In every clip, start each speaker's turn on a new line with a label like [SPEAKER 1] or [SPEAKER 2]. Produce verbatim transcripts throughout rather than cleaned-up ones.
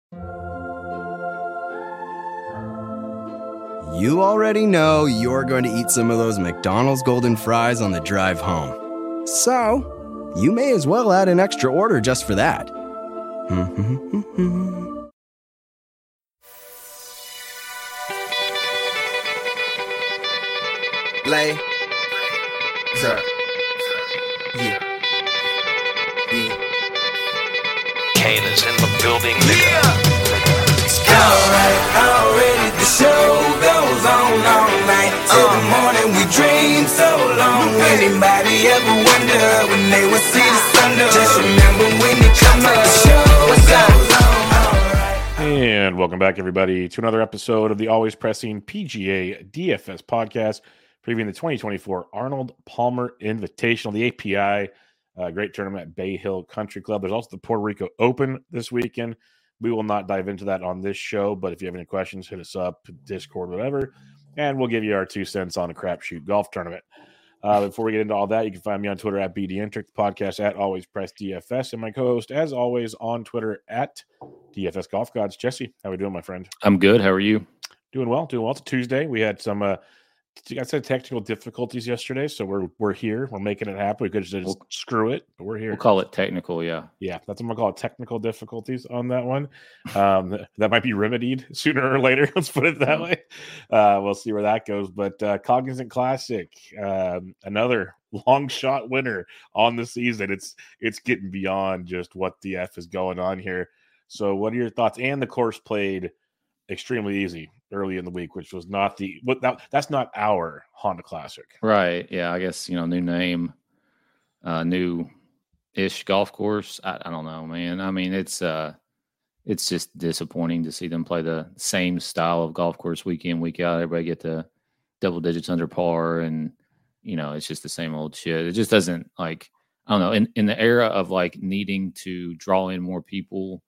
[SPEAKER 1] You already know you're going to eat some of those McDonald's golden fries on the drive home. So, you may as well add an extra order just for that.
[SPEAKER 2] Lay. Sir. Yeah. Yeah.
[SPEAKER 3] Kane is in the building, nigga.
[SPEAKER 2] Yeah. Alright, already the show goes on all night. Till the morning we dream so long. Anybody ever wonder when they would see the sun? Just remember when they come up, the show goes on.
[SPEAKER 4] And welcome back, everybody, to another episode of the Always Pressing P G A D F S podcast, previewing the twenty twenty-four Arnold Palmer Invitational, the A P I, uh, great tournament at Bay Hill Country Club. There's also the Puerto Rico Open this weekend. We will not dive into that on this show, but if you have any questions, hit us up, Discord, whatever, and we'll give you our two cents on a crapshoot golf tournament. Uh, before we get into all that, you can find me on Twitter at B D Intric, the podcast at Always Press D F S, and my co-host, as always, on Twitter at D F S Golf Gods. Jesse, how are we doing, my friend?
[SPEAKER 5] I'm good. How are you?
[SPEAKER 4] Doing well, doing well. It's a Tuesday. We had some, uh, I said technical difficulties yesterday, so we're we're here. We're making it happen. We could just we'll, screw it, but we're here.
[SPEAKER 5] We'll call it technical, yeah.
[SPEAKER 4] Yeah, that's what I'm going to call it, technical difficulties on that one. Um, that might be remedied sooner or later. Let's put it that way. Uh, we'll see where that goes. But uh, Cognizant Classic, um, another long shot winner on the season. It's it's getting beyond just what the F is going on here. So what are your thoughts? And the course played extremely easy early in the week, which was not the what that, that's not our Honda Classic.
[SPEAKER 5] Right. Yeah, I guess, you know, new name, uh, new ish golf course. I, I don't know, man. I mean, it's uh it's just disappointing to see them play the same style of golf course week in, week out. Everybody get to double digits under par, and you know, it's just the same old shit. It just doesn't, like, I don't know, in, in the era of like needing to draw in more people,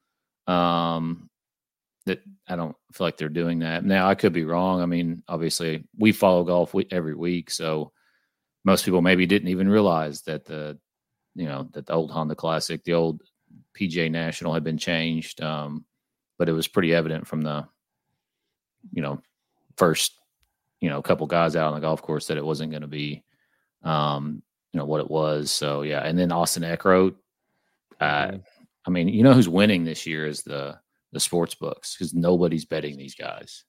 [SPEAKER 5] um that I don't feel like they're doing that. Now, I could be wrong. I mean, obviously, we follow golf every week, so most people maybe didn't even realize that the, you know, that the old Honda Classic, the old P G A National had been changed. Um, but it was pretty evident from the, you know, first, you know, couple guys out on the golf course that it wasn't going to be, um, you know, what it was. So, yeah. And then Austin Eckroat. Uh, I mean, you know who's winning this year is the, the sports books, because nobody's betting these guys.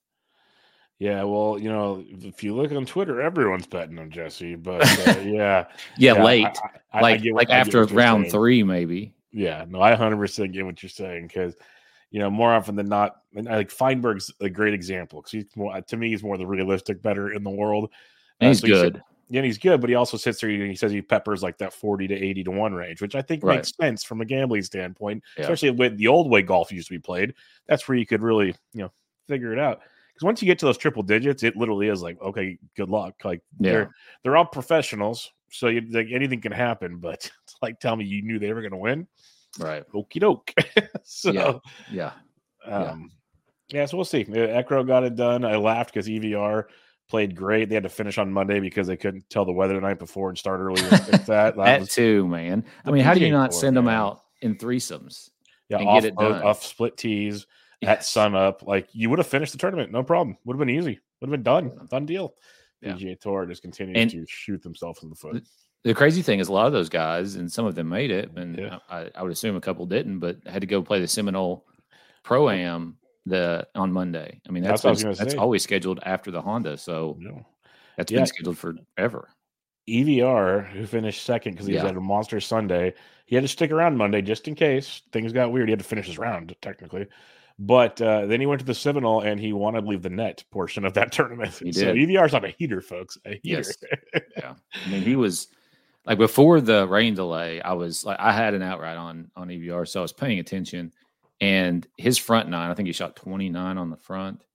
[SPEAKER 4] Yeah, well, you know, if you look on Twitter, everyone's betting on Jesse, but uh, yeah.
[SPEAKER 5] yeah,
[SPEAKER 4] yeah,
[SPEAKER 5] late.
[SPEAKER 4] I, I,
[SPEAKER 5] like
[SPEAKER 4] I
[SPEAKER 5] like
[SPEAKER 4] I
[SPEAKER 5] after round
[SPEAKER 4] saying.
[SPEAKER 5] three, maybe.
[SPEAKER 4] Yeah, no, I one hundred percent get what you're saying, because, you know, more often than not, and I like Feinberg's a great example, because he's more, to me, he's more the realistic better in the world.
[SPEAKER 5] And he's
[SPEAKER 4] uh, so
[SPEAKER 5] good.
[SPEAKER 4] He's, yeah, and he's good, but he also sits there and he says he peppers like that forty to eighty to one range, which I think
[SPEAKER 5] Right.
[SPEAKER 4] makes sense from a gambling standpoint,
[SPEAKER 5] Yeah.
[SPEAKER 4] especially with the old way golf used to be played. That's where you could really, you know, figure it out. Because once you get to those triple digits, it literally is like, okay, good luck. Like
[SPEAKER 5] Yeah.
[SPEAKER 4] they're they're all professionals, so you, like, anything can happen. But it's like, tell me you knew they were going to win,
[SPEAKER 5] Right.
[SPEAKER 4] okie doke. so
[SPEAKER 5] Yeah. Yeah.
[SPEAKER 4] um, yeah. yeah, so we'll see. Eckro got it done. I laughed because E V R played great. They had to finish on Monday because they couldn't tell the weather the night before and start early. With that that,
[SPEAKER 5] That
[SPEAKER 4] was,
[SPEAKER 5] too, man. I
[SPEAKER 4] the
[SPEAKER 5] mean, how do
[SPEAKER 4] P G A
[SPEAKER 5] you not
[SPEAKER 4] Tour,
[SPEAKER 5] send them
[SPEAKER 4] man.
[SPEAKER 5] out in threesomes?
[SPEAKER 4] yeah,
[SPEAKER 5] and
[SPEAKER 4] off,
[SPEAKER 5] get it done.
[SPEAKER 4] off split tees at
[SPEAKER 5] Yes.
[SPEAKER 4] sun up. Like, you would have finished the tournament, no problem. Would have been easy. Would have been done. Done deal.
[SPEAKER 5] Yeah.
[SPEAKER 4] P G A Tour just continues
[SPEAKER 5] And-
[SPEAKER 4] to shoot themselves in the foot.
[SPEAKER 5] The crazy thing is, a lot of those guys, and some of them made it, and
[SPEAKER 4] Yeah.
[SPEAKER 5] I, I would assume a couple didn't, but had to go play the Seminole Pro Am the on Monday. I mean, that's
[SPEAKER 4] That's what I was
[SPEAKER 5] been-
[SPEAKER 4] gonna
[SPEAKER 5] that's
[SPEAKER 4] say.
[SPEAKER 5] always scheduled after the Honda, so
[SPEAKER 4] You know.
[SPEAKER 5] that's
[SPEAKER 4] Yeah.
[SPEAKER 5] been scheduled forever.
[SPEAKER 4] E V R, who finished second because he
[SPEAKER 5] Yeah.
[SPEAKER 4] had a monster Sunday, he had to stick around Monday just in case things got weird. He had to finish his round, technically. But uh, then he went to the Seminole, and he won, I believe, the net portion of that tournament.
[SPEAKER 5] He
[SPEAKER 4] So
[SPEAKER 5] did.
[SPEAKER 4] E V R is not a heater, folks. A heater.
[SPEAKER 5] Yes. Yeah, I mean, he was like, before the rain delay, I was like, I had an outright on on E V R, so I was paying attention. And his front nine, I think he shot twenty-nine on the front,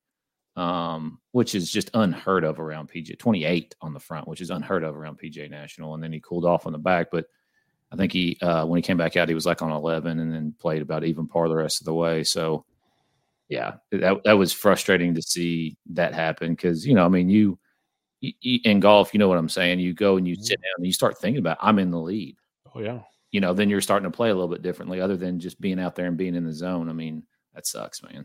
[SPEAKER 5] um, which is just unheard of around P G A. twenty-eight on the front, which is unheard of around P G A National. And then he cooled off on the back, but I think he uh, when he came back out, he was like on eleven, and then played about even par the rest of the way. So, yeah, that that was frustrating to see that happen, because, you know, I mean, you. In golf, you know what I'm saying? You go and you sit down and you start thinking about, I'm in the lead.
[SPEAKER 4] Oh, yeah.
[SPEAKER 5] You know, then you're starting to play a little bit differently, other than just being out there and being in the zone. I mean, that sucks, man.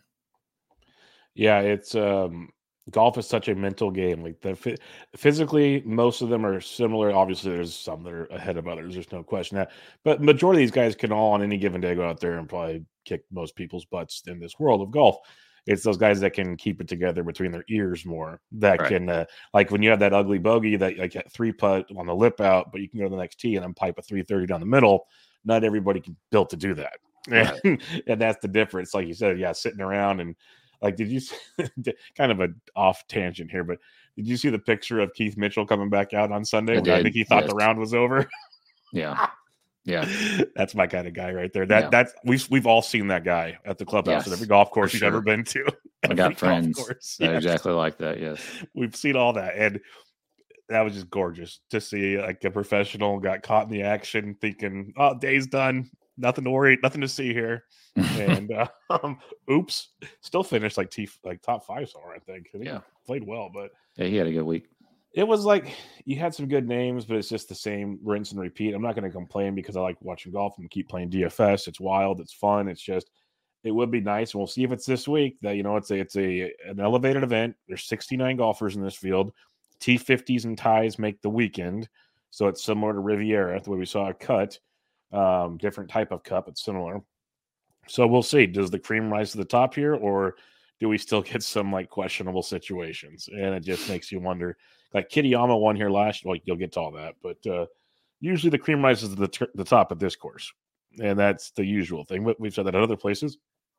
[SPEAKER 4] Yeah, it's um, golf is such a mental game. Like the physically, most of them are similar. Obviously, there's some that are ahead of others. There's no question that. But majority of these guys can all on any given day go out there and probably kick most people's butts in this world of golf. It's those guys that can keep it together between their ears more. That
[SPEAKER 5] Right.
[SPEAKER 4] can, uh, like when you have that ugly bogey that like at three putt on the lip out, but you can go to the next tee and then pipe a three thirty down the middle. Not everybody can built to do that,
[SPEAKER 5] Right.
[SPEAKER 4] and, and that's the difference. Like you said, yeah, sitting around and like, did you see, kind of an off tangent here, but did you see the picture of Keith Mitchell coming back out on Sunday?
[SPEAKER 5] I
[SPEAKER 4] When I
[SPEAKER 5] did,
[SPEAKER 4] think he thought
[SPEAKER 5] yes.
[SPEAKER 4] the round was over.
[SPEAKER 5] Yeah. Yeah.
[SPEAKER 4] That's my kind of guy right there. That
[SPEAKER 5] Yeah.
[SPEAKER 4] that's we've we've all seen that guy at the clubhouse
[SPEAKER 5] Yes,
[SPEAKER 4] at every golf course
[SPEAKER 5] for
[SPEAKER 4] you've ever
[SPEAKER 5] sure.
[SPEAKER 4] been to.
[SPEAKER 5] I
[SPEAKER 4] Every
[SPEAKER 5] got
[SPEAKER 4] golf
[SPEAKER 5] friends
[SPEAKER 4] course.
[SPEAKER 5] that are
[SPEAKER 4] Yes.
[SPEAKER 5] exactly like that. Yes.
[SPEAKER 4] We've seen all that, and that was just gorgeous to see. Like a professional got caught in the action, thinking, "Oh, day's done. Nothing to worry. Nothing to see here." And uh, um, oops, still finished like T like top five somewhere. I think. I think
[SPEAKER 5] Yeah.
[SPEAKER 4] he played well, but
[SPEAKER 5] Yeah, he had a good week.
[SPEAKER 4] it was like you had some good names, but it's just the same rinse and repeat. I'm not going to complain because I like watching golf and keep playing D F S. It's wild, it's fun. It's just it would be nice, and we'll see if it's this week. That you know, it's a it's a an elevated event. There's sixty-nine golfers in this field. T fifties and ties make the weekend, so it's similar to Riviera, the way we saw a cut, um, different type of cut, but similar. So we'll see. Does the cream rise to the top here, or do we still get some like questionable situations? And it just makes you wonder. Like Kitayama won here last. Well, you'll get to all that, but uh, usually the cream rises to the, t- the top at this course, and that's the usual thing. But we've said that at other places.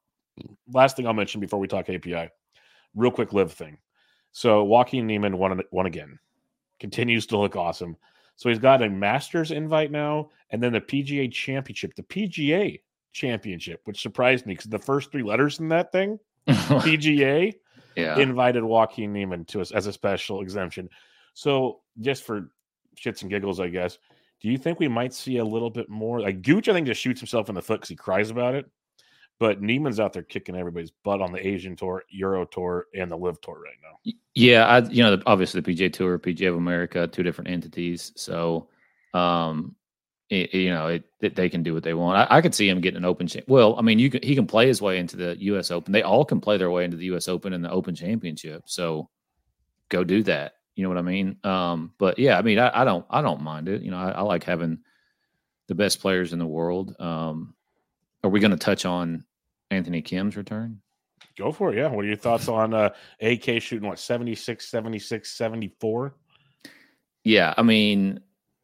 [SPEAKER 4] Last thing I'll mention before we talk A P I, real quick live thing. So Joaquin Niemann won won again, continues to look awesome. So he's got a Masters invite now, and then the P G A Championship, the P G A Championship, which surprised me because the first three letters in that thing, P G A.
[SPEAKER 5] Yeah.
[SPEAKER 4] Invited Joaquin Niemann to us as a special exemption. So just for shits and giggles, I guess, do you think we might see a little bit more? Like Gooch, I think, just shoots himself in the foot because he cries about it. But Niemann's out there kicking everybody's butt on the Asian Tour, Euro Tour, and the Live Tour right now.
[SPEAKER 5] Yeah, I, you know, obviously the P G A Tour, P G A of America, two different entities. So, um, it, you know, it, it they can do what they want. I, I could see him getting an Open. Cha- well, I mean, you can, he can play his way into the U S Open. They all can play their way into the U S Open and the Open Championship. So, go do that. You know what I mean? Um, but yeah, I mean, I, I don't, I don't mind it. You know, I, I like having the best players in the world. Um, are we going to touch on Anthony Kim's return?
[SPEAKER 4] Go for it. Yeah. What are your thoughts on uh, A K shooting, what, seventy-six, seventy-six, seventy-four?
[SPEAKER 5] Yeah. I mean,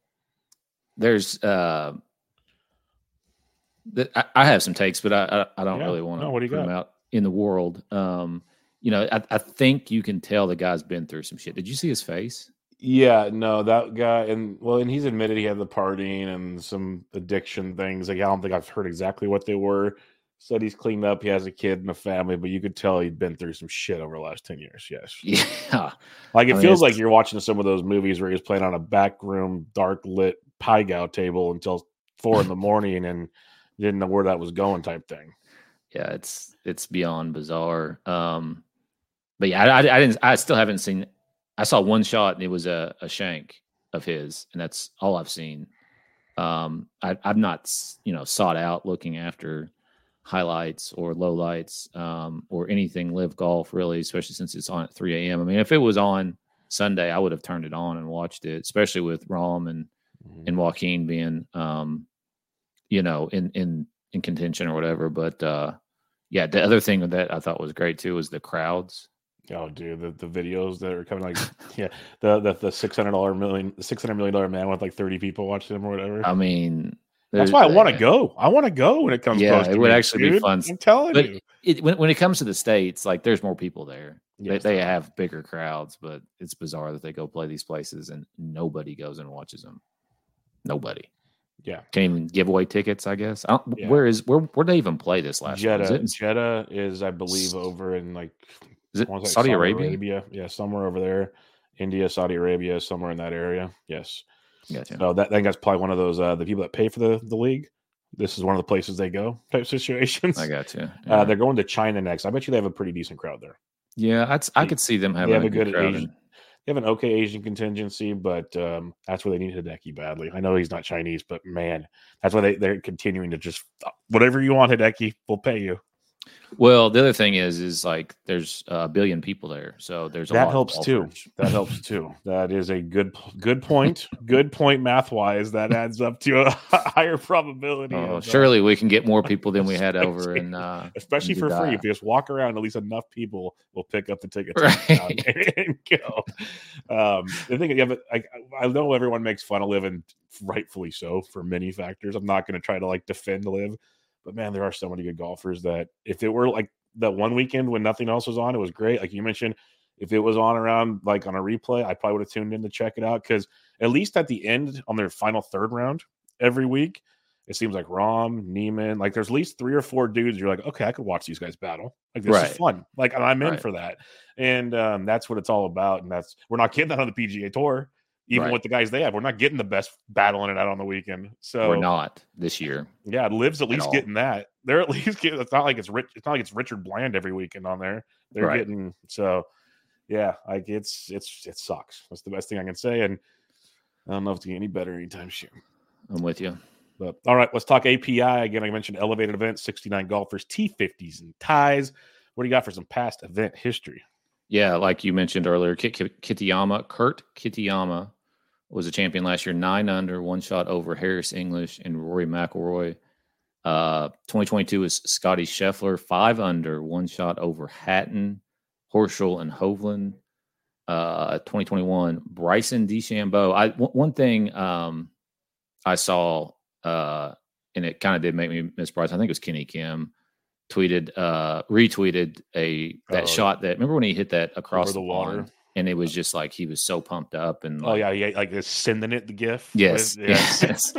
[SPEAKER 5] there's, uh, the, I, I have some takes, but I, I, I don't
[SPEAKER 4] Yeah.
[SPEAKER 5] really want to
[SPEAKER 4] No, what do you
[SPEAKER 5] put them
[SPEAKER 4] got?
[SPEAKER 5] out in the world. Um, you know, I, I think you can tell the guy's been through some shit. Did you see his face?
[SPEAKER 4] Yeah, no, that guy, and well, and he's admitted he had the partying and some addiction things. Like, I don't think I've heard exactly what they were. Said he's cleaned up, he has a kid and a family, but you could tell he'd been through some shit over the last ten years. Yes.
[SPEAKER 5] Yeah.
[SPEAKER 4] Like, it
[SPEAKER 5] I mean,
[SPEAKER 4] feels like
[SPEAKER 5] it's-
[SPEAKER 4] you're watching some of those movies where he's playing on a back room, dark lit pie gow table until four in the morning and didn't know where that was going type thing.
[SPEAKER 5] Yeah. It's, it's beyond bizarre. Um, but yeah, I, I, I didn't, I still haven't seen, I saw one shot and it was a, a shank of his, and that's all I've seen. Um, I, I've not, you know, sought out looking after highlights or lowlights, um, or anything live golf really, especially since it's on at three a.m. I mean, if it was on Sunday, I would have turned it on and watched it, especially with Rahm and,
[SPEAKER 4] Mhm.
[SPEAKER 5] and Joaquin being, um, you know, in, in, in contention or whatever. But, uh, yeah, the other thing that I thought was great too was the crowds.
[SPEAKER 4] Oh, dude, the, the videos that are coming, like, yeah, the the, the six hundred dollar million, the six hundred million dollar man with like thirty people watching him or whatever.
[SPEAKER 5] I mean,
[SPEAKER 4] That's
[SPEAKER 5] there's-
[SPEAKER 4] why I want to
[SPEAKER 5] uh,
[SPEAKER 4] go. I want to go when it comes.
[SPEAKER 5] Yeah,
[SPEAKER 4] close to
[SPEAKER 5] it would
[SPEAKER 4] me,
[SPEAKER 5] actually be
[SPEAKER 4] dude.
[SPEAKER 5] fun.
[SPEAKER 4] I'm telling
[SPEAKER 5] But
[SPEAKER 4] you.
[SPEAKER 5] it, when, when it comes to the States, like there's more people there.
[SPEAKER 4] Yes,
[SPEAKER 5] they, they
[SPEAKER 4] there are.
[SPEAKER 5] have bigger crowds, but it's bizarre that they go play these places and nobody goes and watches them. Nobody.
[SPEAKER 4] Yeah.
[SPEAKER 5] Can't even give away tickets, I guess. I don't,
[SPEAKER 4] Yeah.
[SPEAKER 5] Where is where where they even play this last one? Is
[SPEAKER 4] Jeddah,
[SPEAKER 5] it, in-
[SPEAKER 4] Jeddah is, I believe, over in like,
[SPEAKER 5] is it
[SPEAKER 4] I wanna say
[SPEAKER 5] Saudi Arabia?
[SPEAKER 4] Yeah, somewhere over there. India, Saudi Arabia, somewhere in that area. Yes.
[SPEAKER 5] Gotcha.
[SPEAKER 4] So that I think that's probably one of those uh, the people that pay for the, the league. This is one of the places they go type situations.
[SPEAKER 5] I got you.
[SPEAKER 4] Uh, they're going to China next. I bet you they have a pretty decent crowd there.
[SPEAKER 5] yeah, I'd, I could see them having
[SPEAKER 4] have
[SPEAKER 5] a
[SPEAKER 4] a
[SPEAKER 5] good,
[SPEAKER 4] good
[SPEAKER 5] crowd.
[SPEAKER 4] Asian-
[SPEAKER 5] and-
[SPEAKER 4] They have an okay Asian contingency, but um, that's where they need Hideki badly. I know he's not Chinese, but man, that's why they, they're continuing to just whatever you want, Hideki, we'll pay you.
[SPEAKER 5] Well, the other thing is, is like there's a billion people there, so there's a
[SPEAKER 4] That
[SPEAKER 5] lot
[SPEAKER 4] helps
[SPEAKER 5] of
[SPEAKER 4] too.
[SPEAKER 5] golfers.
[SPEAKER 4] That helps too. That is a good good point. Good point math wise. That adds up to a higher probability.
[SPEAKER 5] Oh,
[SPEAKER 4] of, uh,
[SPEAKER 5] surely we can get more people than we had over in, uh,
[SPEAKER 4] especially
[SPEAKER 5] in
[SPEAKER 4] for free.
[SPEAKER 5] Jeddah.
[SPEAKER 4] If you just walk around, at least enough people will pick up the tickets
[SPEAKER 5] Right.
[SPEAKER 4] and, and go. Um, the thing, yeah, but I, I know everyone makes fun of Live, and rightfully so for many factors. I'm not going to try to like defend Live, but man, there are so many good golfers that if it were like that one weekend when nothing else was on, it was great. Like you mentioned, if it was on around like on a replay, I probably would have tuned in to check it out, because at least at the end on their final third round every week, it seems like Rahm, Neiman, like there's at least three or four dudes you're like, okay, I could watch these guys battle. Like this
[SPEAKER 5] Right.
[SPEAKER 4] is fun. Like I'm in
[SPEAKER 5] Right.
[SPEAKER 4] for that. And um, that's what it's all about. And that's we're not getting that on the P G A Tour. Even
[SPEAKER 5] Right.
[SPEAKER 4] with the guys they have, we're not getting the best battling it out on the weekend. So
[SPEAKER 5] We're not this year.
[SPEAKER 4] yeah, Live's at least
[SPEAKER 5] all.
[SPEAKER 4] getting that. They're at least getting. It's not like it's rich. It's not like it's Richard Bland every weekend on there. They're
[SPEAKER 5] Right.
[SPEAKER 4] getting so. Yeah, like it's it's it sucks. That's the best thing I can say, and I don't know if it's gonna get any better anytime soon.
[SPEAKER 5] I'm with you.
[SPEAKER 4] But all right, let's talk A P I again. I mentioned elevated events, sixty-nine golfers, T fifties, and ties. What do you got for some past event history?
[SPEAKER 5] Yeah, like you mentioned earlier, Kit, Kit, Kitayama, Kurt Kitayama was a champion last year, nine under, one shot over Harris English and Rory McIlroy. Uh, twenty twenty-two was Scotty Scheffler, five under, one shot over Hatton, Horschel, and Hovland. Uh, twenty twenty-one, Bryson DeChambeau. I w- one thing um, I saw, uh, and it kind of did make me miss Bryson. I think it was Kenny Kim tweeted, uh, retweeted a that
[SPEAKER 4] Oh,
[SPEAKER 5] shot that remember when he hit that across
[SPEAKER 4] over
[SPEAKER 5] the,
[SPEAKER 4] the water.
[SPEAKER 5] pond, and it was just like he was so pumped up and
[SPEAKER 4] Oh
[SPEAKER 5] like,
[SPEAKER 4] yeah, yeah, like this sending it the gif.
[SPEAKER 5] Yes,
[SPEAKER 4] With-
[SPEAKER 5] yes.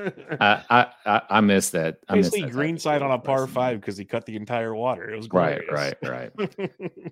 [SPEAKER 5] I, I I I miss that. I miss
[SPEAKER 4] Basically,
[SPEAKER 5] that type
[SPEAKER 4] green
[SPEAKER 5] of
[SPEAKER 4] side
[SPEAKER 5] shit
[SPEAKER 4] on a
[SPEAKER 5] with
[SPEAKER 4] par
[SPEAKER 5] Bryson.
[SPEAKER 4] five because he cut the entire water. It was
[SPEAKER 5] Right,
[SPEAKER 4] glorious.
[SPEAKER 5] right, right.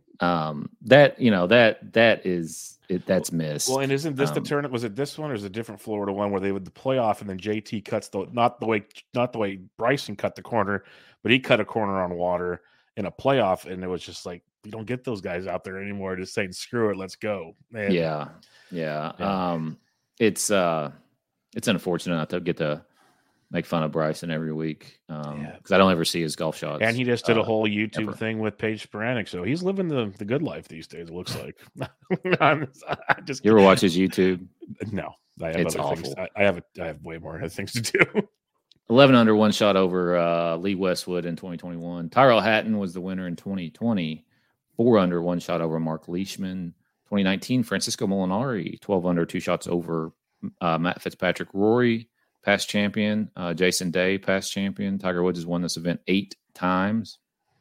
[SPEAKER 5] Um, that you know that that is it. That's missed.
[SPEAKER 4] Well, and isn't this the
[SPEAKER 5] Um,
[SPEAKER 4] tournament? Was it this one, or is it a different Florida one where they would the playoff and then J T cuts the not the way not the way Bryson cut the corner, but he cut a corner on water in a playoff, and it was just like you don't get those guys out there anymore. Just saying screw it, let's go. And
[SPEAKER 5] Yeah, yeah.
[SPEAKER 4] Yeah.
[SPEAKER 5] Um, it's uh, it's unfortunate not to get to make fun of Bryson every week because
[SPEAKER 4] Yeah.
[SPEAKER 5] I don't ever see his golf shots.
[SPEAKER 4] And he just did a
[SPEAKER 5] uh,
[SPEAKER 4] whole YouTube
[SPEAKER 5] ever.
[SPEAKER 4] thing with Paige Sporanic, so he's living the, the good life these days. It looks like. I'm, I just
[SPEAKER 5] You ever watch his YouTube?
[SPEAKER 4] no. I have
[SPEAKER 5] It's
[SPEAKER 4] other things.
[SPEAKER 5] awful.
[SPEAKER 4] I, I have a, I have way more other things to do.
[SPEAKER 5] eleven under, one shot over uh, Lee Westwood in twenty twenty-one. Tyrell Hatton was the winner in twenty twenty. Four under, one shot over Mark Leishman. twenty nineteen, Francisco Molinari, twelve under, two shots over uh, Matt Fitzpatrick. Rory, past champion. Uh, Jason Day, past champion. Tiger Woods has won this event eight times.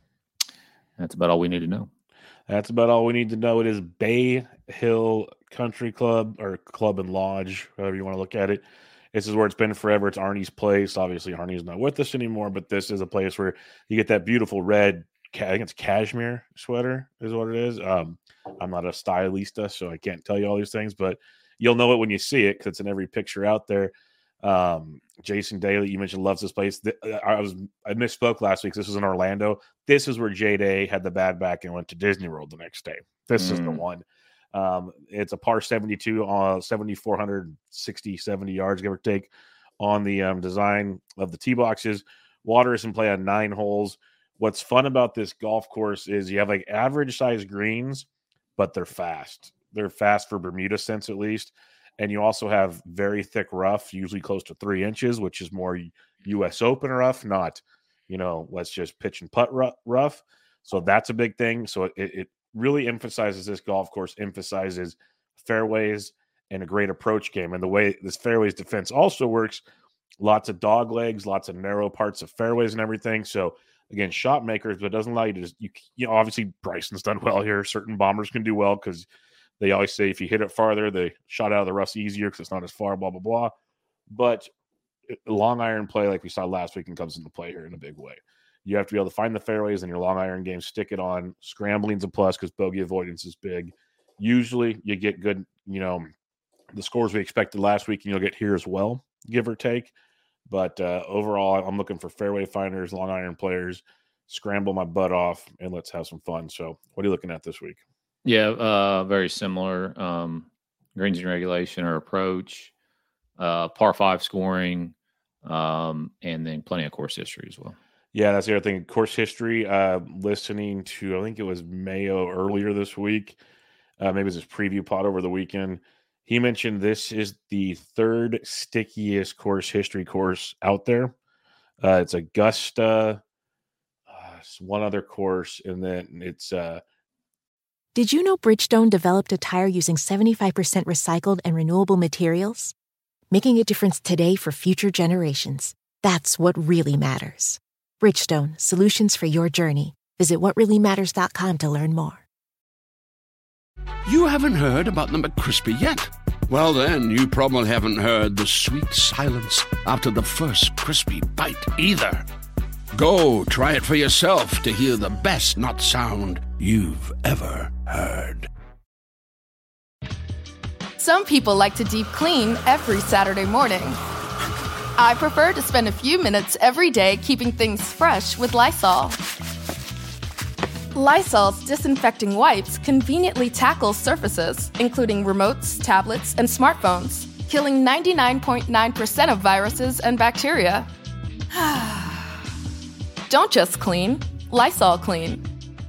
[SPEAKER 5] That's about all we need to know.
[SPEAKER 4] That's about all we need to know. It is Bay Hill Country Club or Club and Lodge, however you want to look at it. This is where it's been forever. It's Arnie's place. Obviously, Arnie's not with us anymore, but this is a place where you get that beautiful red, ca- I think it's cashmere sweater is what it is. Um, I'm not a stylista, so I can't tell you all these things, but you'll know it when you see it because it's in every picture out there. Um, Jason Daly, you mentioned, loves this place. Th- I was I misspoke last week. This was in Orlando. This is where J Day had the bad back and went to Disney World the next day. This is the
[SPEAKER 5] Mm.
[SPEAKER 4] one. Um, it's a par seventy-two on uh, seventy-four sixty, seventy yards, give or take, on the um, design of the tee boxes. Water is in play on nine holes. What's fun about this golf course is you have like average size greens, but they're fast. They're fast for Bermuda sense at least. And you also have very thick rough, usually close to three inches, which is more U S Open rough, not, you know, let's just pitch and putt ru- rough. So that's a big thing. So it, it really emphasizes, this golf course emphasizes fairways and a great approach game. And the way this fairways defense also works, lots of dog legs, lots of narrow parts of fairways and everything. So again, shot makers, but it doesn't allow you to just, you, you know, obviously Bryson's done well here. Certain bombers can do well because they always say if you hit it farther, the shot out of the rough's easier because it's not as far, blah, blah, blah. But long iron play, like we saw last week, and comes into play here in a big way. You have to be able to find the fairways in your long iron game, stick it on. Scrambling's a plus because bogey avoidance is big. Usually you get good, you know, the scores we expected last week, and you'll get here as well, give or take. But uh, overall, I'm looking for fairway finders, long iron players, scramble my butt off, and let's have some fun. So what are you looking at this week?
[SPEAKER 5] Yeah, uh, very similar. Um, greens and regulation or approach, uh, par five scoring, um, and then plenty of course history as well.
[SPEAKER 4] Yeah, that's the other thing. Course history, uh, listening to, I think it was Mayo earlier this week. Uh, maybe it was his preview pod over the weekend. He mentioned this is the third stickiest course history course out there. Uh, it's Augusta, uh, it's one other course, and then it's uh,
[SPEAKER 6] Did you know Bridgestone developed a tire using seventy-five percent recycled and renewable materials? Making a difference today for future generations. That's what really matters. Bridgestone, solutions for your journey. Visit what really matters dot com to learn more.
[SPEAKER 7] You haven't heard about the McCrispy yet? Well, then, you probably haven't heard the sweet silence after the first crispy bite either. Go try it for yourself to hear the best not sound you've ever heard.
[SPEAKER 8] Some people like to deep clean every Saturday morning. I prefer to spend a few minutes every day keeping things fresh with Lysol. Lysol's disinfecting wipes conveniently tackle surfaces, including remotes, tablets, and smartphones, killing ninety-nine point nine percent of viruses and bacteria. Don't just clean, Lysol clean.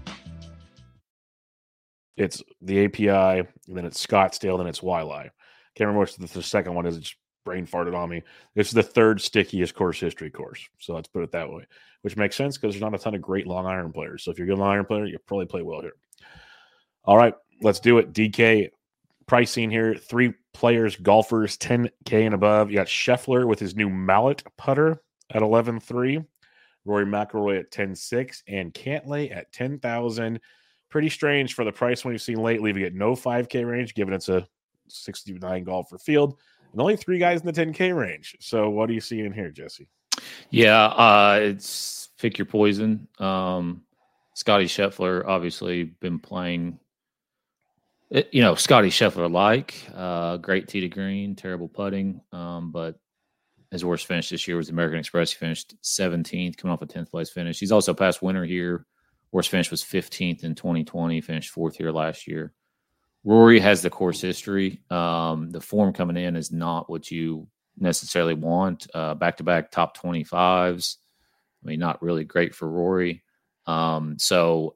[SPEAKER 4] it's the A P I, and then it's Scottsdale, then it's Wiley. Can't remember what the, the second one is. It's brain farted on me. It's the third stickiest course history course. So let's put it that way, which makes sense because there's not a ton of great long iron players. So if you're a good long iron player, you probably play well here. All right, let's do it. D K pricing here. Three players, golfers, ten K and above. You got Scheffler with his new mallet putter at eleven three. Rory McIlroy at ten six. And Cantlay at ten thousand. Pretty strange for the price we've seen lately. We get no five K range, given it's a sixty-nine golfer field. And only three guys in the ten K range. So what do you see in here, Jesse?
[SPEAKER 5] Yeah, uh, it's pick your poison. Um, Scotty Scheffler obviously been playing, it, you know, Scotty Scheffler like uh, great tee to green, terrible putting. Um, but his worst finish this year was American Express. He finished seventeenth, coming off a tenth place finish. He's also past winner here. Worst finish was fifteenth in twenty twenty. Finished fourth here last year. Rory has the course history. Um, the form coming in is not what you necessarily want. Uh, back-to-back top twenty-fives. I mean, not really great for Rory. Um, so,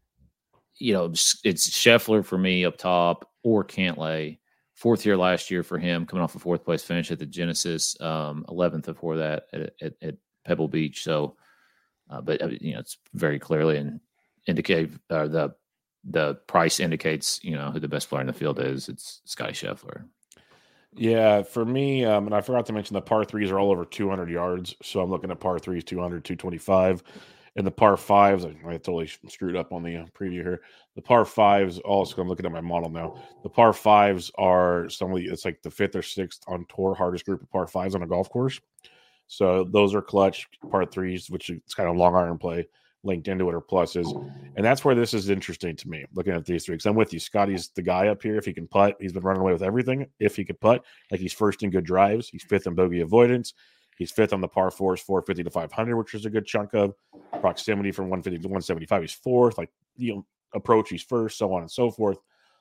[SPEAKER 5] you know, it's Scheffler for me up top or Cantlay. Fourth year last year for him, coming off a fourth place finish at the Genesis. Um, eleventh before that at, at, at Pebble Beach. So, uh, but you know, it's very clearly and indicate uh, the the price indicates, you know, who the best player in the field is. It's Scotty Scheffler.
[SPEAKER 4] Yeah, for me, um, and I forgot to mention the par threes are all over two hundred yards. So I'm looking at par threes, two hundred, two twenty-five. And the par fives, I, I totally screwed up on the uh, preview here. The par fives, also, I'm looking at my model now. The par fives are some of the, it's like the fifth or sixth on tour, hardest group of par fives on a golf course. So those are clutch. Par threes, which is kind of long iron play, linked into it, are pluses. And that's where this is interesting to me, looking at these three. Because I'm with you. Scotty's the guy up here. If he can putt, he's been running away with everything. If he could putt, like he's first in good drives. He's fifth in bogey avoidance. He's fifth on the par fours, four fifty to five hundred, which is a good chunk of proximity from one fifty to one seventy-five. He's fourth. Like, you know, approach, he's first, so on and so forth.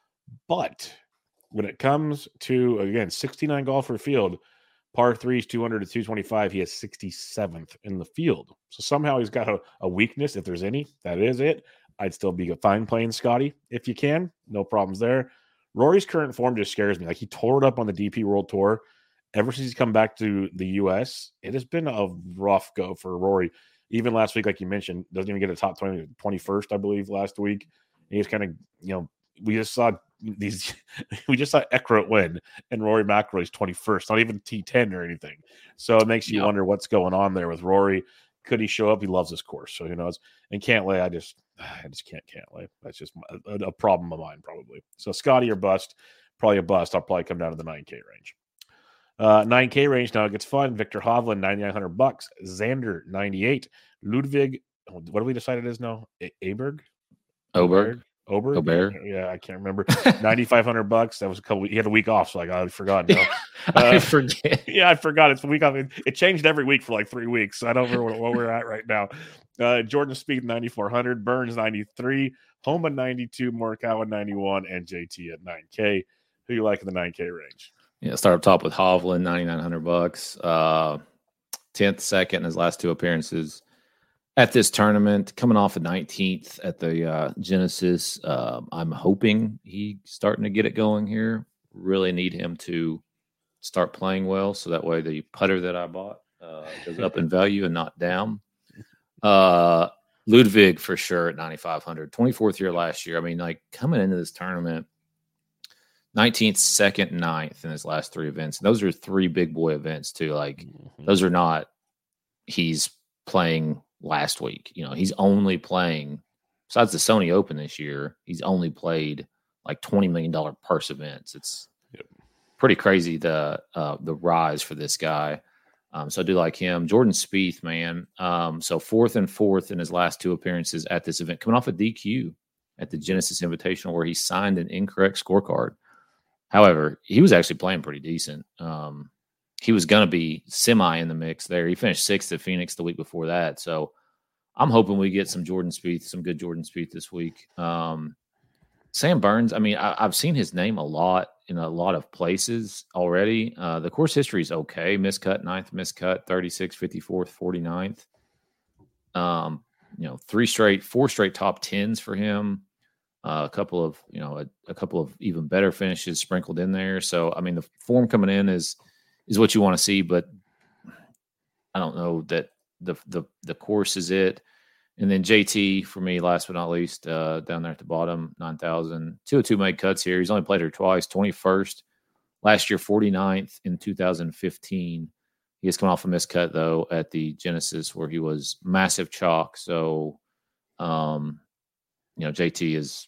[SPEAKER 4] But when it comes to, again, sixty-nine golfer field, par threes, two hundred to two twenty-five, he has sixty-seventh in the field. So somehow he's got a, a weakness, if there's any. That is it. I'd still be fine playing Scotty if you can. No problems there. Rory's current form just scares me. Like, he tore it up on the D P World Tour. Ever since he's come back to the U S, it has been a rough go for Rory. Even last week, like you mentioned, doesn't even get a top twenty, twenty-first, I believe, last week. And he's kind of, you know, we just saw these, we just saw Eckroat win, and Rory McIlroy's twenty-first, not even T ten or anything. So it makes you yeah. wonder what's going on there with Rory. Could he show up? He loves this course, so who knows? And Cantlay, I just, I just can't Cantlay. That's just a, a problem of mine, probably. So Scotty or bust, probably a bust. I'll probably come down to the nine K range. Uh, nine K range now, it gets fun. Victor Hovland, ninety-nine hundred bucks. Xander, ninety-eight. Ludwig, what do we decide it is now? A- Aberg?
[SPEAKER 5] Oberg.
[SPEAKER 4] Oberg?
[SPEAKER 5] Oberg.
[SPEAKER 4] Yeah, I can't remember. ninety-five hundred bucks. That was a couple. He had a week off, so like I forgot. No.
[SPEAKER 5] I
[SPEAKER 4] Uh,
[SPEAKER 5] forget.
[SPEAKER 4] yeah, I forgot. It's the week off. It, it changed every week for like three weeks, so I don't remember what, what we're at right now. Uh, Jordan Speed, ninety-four hundred. Burns, ninety-three. Homa, ninety-two. Morikawa, ninety-one. And J T at nine K. Who you like in the nine K range?
[SPEAKER 5] Yeah, start up top with Hovland, ninety-nine hundred bucks. Uh, tenth, second in his last two appearances. at this tournament, coming off a nineteenth at the uh, Genesis. Uh, I'm hoping he's starting to get it going here. Really need him to start playing well, so that way the putter that I bought uh, goes up in value and not down. Uh, Ludwig for sure at ninety-five hundred, twenty-fourth year last year. I mean, like coming into this tournament, nineteenth, second, ninth in his last three events. And those are three big boy events too. Like mm-hmm. those are not, he's playing last week. You know, he's only playing, besides the Sony Open this year, he's only played like twenty million dollars purse events. It's yep. pretty crazy the uh, the rise for this guy. Um, so I do like him. Jordan Spieth, man. Um, so fourth and fourth in his last two appearances at this event, coming off a D Q at the Genesis Invitational where he signed an incorrect scorecard. However, he was actually playing pretty decent. Um, he was going to be semi in the mix there. He finished sixth at Phoenix the week before that. So I'm hoping we get some Jordan Spieth, some good Jordan Spieth this week. Um, Sam Burns, I mean, I, I've seen his name a lot in a lot of places already. Uh, the course history is okay. Miscut ninth, miscut thirty-sixth, fifty-fourth, forty-ninth. Um, you know, three straight, four straight top tens for him. Uh, a couple of, you know, a, a couple of even better finishes sprinkled in there. So, I mean, the form coming in is is what you want to see, but I don't know that the the the course is it. And then J T for me, last but not least, uh, down there at the bottom, nine thousand. two oh two made cuts here. He's only played her twice, twenty-first. Last year, forty-ninth in two thousand fifteen. He has come off a miscut, though, at the Genesis where he was massive chalk. So, um, you know, J T is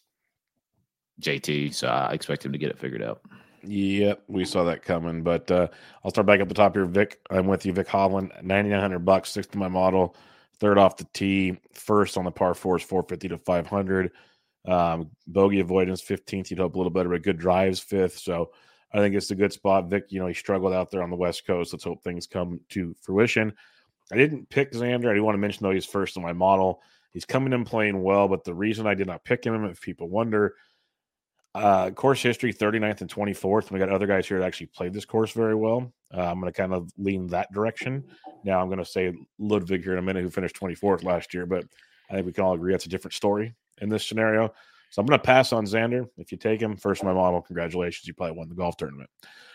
[SPEAKER 5] J T, so I expect him to get it figured out.
[SPEAKER 4] Yep, we saw that coming. But uh, I'll start back up the top here. Vic, I'm with you. Vic Hovland, ninety-nine hundred bucks, sixth to my model. Third off the tee, first on the par fours, four fifty to five hundred. Um, bogey avoidance, fifteenth. You'd hope a little better, but good drives, fifth. So I think it's a good spot. Vic, you know, he struggled out there on the West Coast. Let's hope things come to fruition. I didn't pick Xander. I do want to mention, though, he's first on my model. He's coming in playing well, but the reason I did not pick him, if people wonder, uh, course history, thirty-ninth and twenty-fourth. We got other guys here that actually played this course very well. Uh, I'm going to kind of lean that direction. Now I'm going to say Ludwig here in a minute, who finished twenty-fourth last year, but I think we can all agree that's a different story in this scenario. So I'm going to pass on Xander. If you take him, first in my model, congratulations. You probably won the golf tournament.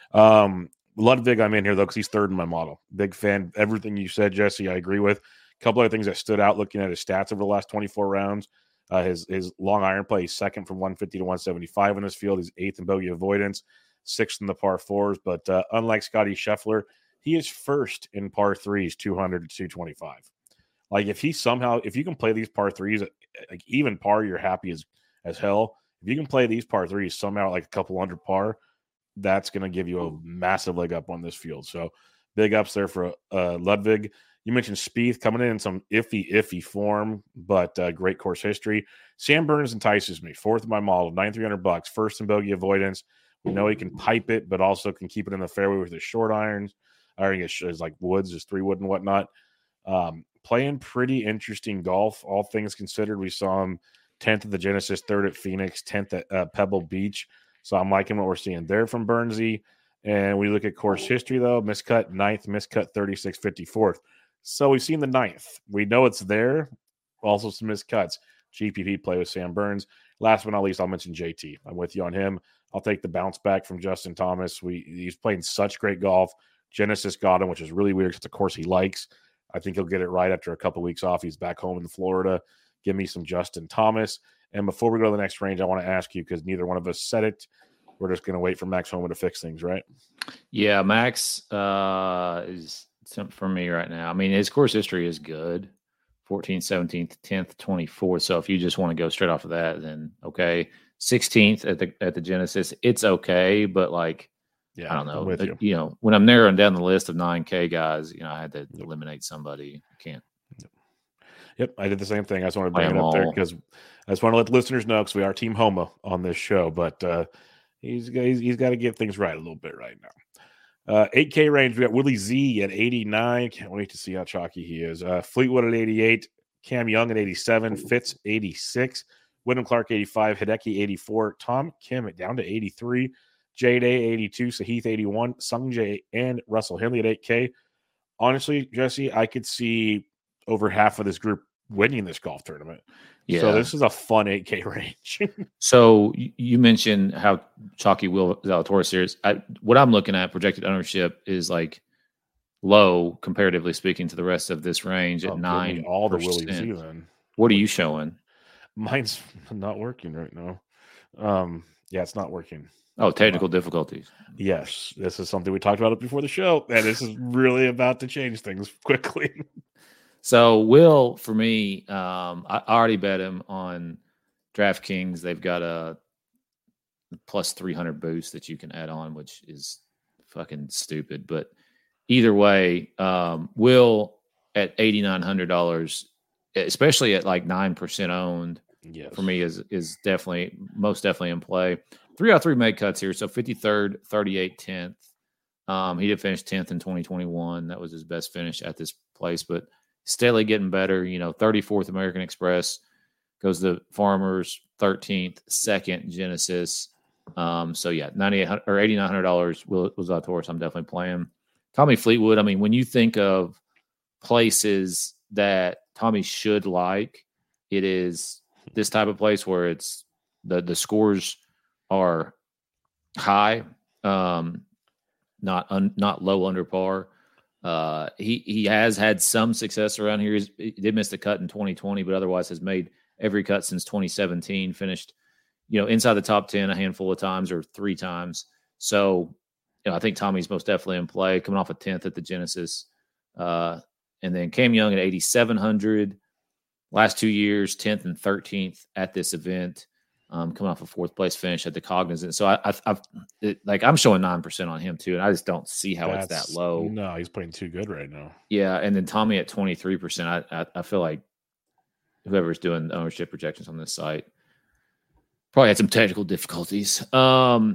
[SPEAKER 4] Um, Ludwig, I'm in here, though, because he's third in my model. Big fan. Everything you said, Jesse, I agree with. A couple other things that stood out looking at his stats over the last twenty-four rounds. Uh, his his long iron play, he's second from one fifty to one seventy-five in this field. He's eighth in bogey avoidance, sixth in the par fours. But uh, unlike Scotty Scheffler, he is first in par threes, two hundred to two twenty-five. Like if he somehow, if you can play these par threes, like even par, you're happy as, as hell. If you can play these par threes somehow like a couple under par, that's going to give you a massive leg up on this field. So big ups there for uh, Ludwig. You mentioned Spieth coming in in some iffy, iffy form, but uh, great course history. Sam Burns entices me. Fourth in my model, ninety-three hundred bucks, first in bogey avoidance. We know he can pipe it, but also can keep it in the fairway with his short irons. I think it's like woods, his three wood and whatnot. Um, playing pretty interesting golf, all things considered. We saw him tenth at the Genesis, third at Phoenix, tenth at uh, Pebble Beach. So I'm liking what we're seeing there from Burnsy. And we look at course history, though, miscut ninth, miscut thirty-six, fifty-fourth. So we've seen the ninth. We know it's there. Also some miscuts. G P P play with Sam Burns. Last but not least, I'll mention J T. I'm with you on him. I'll take the bounce back from Justin Thomas. We He's playing such great golf. Genesis got him, which is really weird because it's a course he likes. I think he'll get it right after a couple weeks off. He's back home in Florida. Give me some Justin Thomas. And before we go to the next range, I want to ask you, because neither one of us said it, we're just going to wait for Max Homa to fix things, right?
[SPEAKER 5] Yeah, Max uh, is something for me right now. I mean, his course history is good. fourteenth, seventeenth, tenth, twenty-fourth. So if you just want to go straight off of that, then okay. sixteenth at the at the Genesis, it's okay, but like, yeah, I don't know. The, you. you know, when I'm narrowing down the list of nine K guys, you know, I had to yep. eliminate somebody. I can't.
[SPEAKER 4] Yep. yep, I did the same thing. I just wanted to bring it up all. there because I just want to let the listeners know, because we are Team Homa on this show, but uh, he's, he's he's got to get things right a little bit right now. Uh, eight K range, we got Willie Z at eighty-nine. Can't wait to see how chalky he is. Uh, Fleetwood at eighty-eight. Cam Young at eighty-seven. Fitz, eighty-six. Wyndham Clark, eighty-five. Hideki, eighty-four. Tom Kim at down to eighty-three. J-Day, eighty-two. Sahith, eighty-one. Sungjae and Russell Henley at eight K. Honestly, Jesse, I could see over half of this group winning this golf tournament.
[SPEAKER 5] Yeah.
[SPEAKER 4] So this is a fun eight K range.
[SPEAKER 5] So you you mentioned how chalky Will Zalatoris is. I, what I'm looking at projected ownership is like low comparatively speaking to the rest of this range at
[SPEAKER 4] Oh, give me
[SPEAKER 5] nine.
[SPEAKER 4] all the Willie Z then.
[SPEAKER 5] What are you showing?
[SPEAKER 4] Mine's not working right now. Um, yeah, it's not working.
[SPEAKER 5] Oh, technical difficulties.
[SPEAKER 4] Yes, this is something we talked about it before the show, and this is really about to change things quickly.
[SPEAKER 5] So Will, for me, um, I already bet him on DraftKings. They've got a plus three hundred boost that you can add on, which is fucking stupid. But either way, um, Will at eighty-nine hundred dollars, especially at like nine percent owned,
[SPEAKER 4] yes.
[SPEAKER 5] for me is is definitely, most definitely in play. Three out of three made cuts here. So fifty-third, thirty-eighth, tenth. Um, he did finish tenth in twenty twenty-one. That was his best finish at this place, but steadily getting better. You know, thirty-fourth American Express, goes to Farmers, thirteenth, second Genesis. Um, so yeah, ninety-eight hundred or eighty-nine hundred dollars was Zalatoris. I'm definitely playing. Tommy Fleetwood. I mean, when you think of places that Tommy should like, it is this type of place where it's the the scores are high, um, not un, not low under par. Uh, he he has had some success around here. He's, he did miss the cut in twenty twenty, but otherwise has made every cut since twenty seventeen. Finished, you know, inside the top ten a handful of times or three times. So, you know, I think Tommy's most definitely in play. Coming off a tenth at the Genesis, uh, and then Cam Young at eighty-seven hundred. Last two years, tenth and thirteenth at this event. Um, coming off a fourth place finish at the Cognizant. So I, I've, I've it, like, I'm showing nine percent on him too. And I just don't see how
[SPEAKER 4] That's,
[SPEAKER 5] it's that low.
[SPEAKER 4] No, he's playing too good right now.
[SPEAKER 5] Yeah. And then Tommy at twenty-three percent. I, I, I feel like whoever's doing ownership projections on this site probably had some technical difficulties. Um,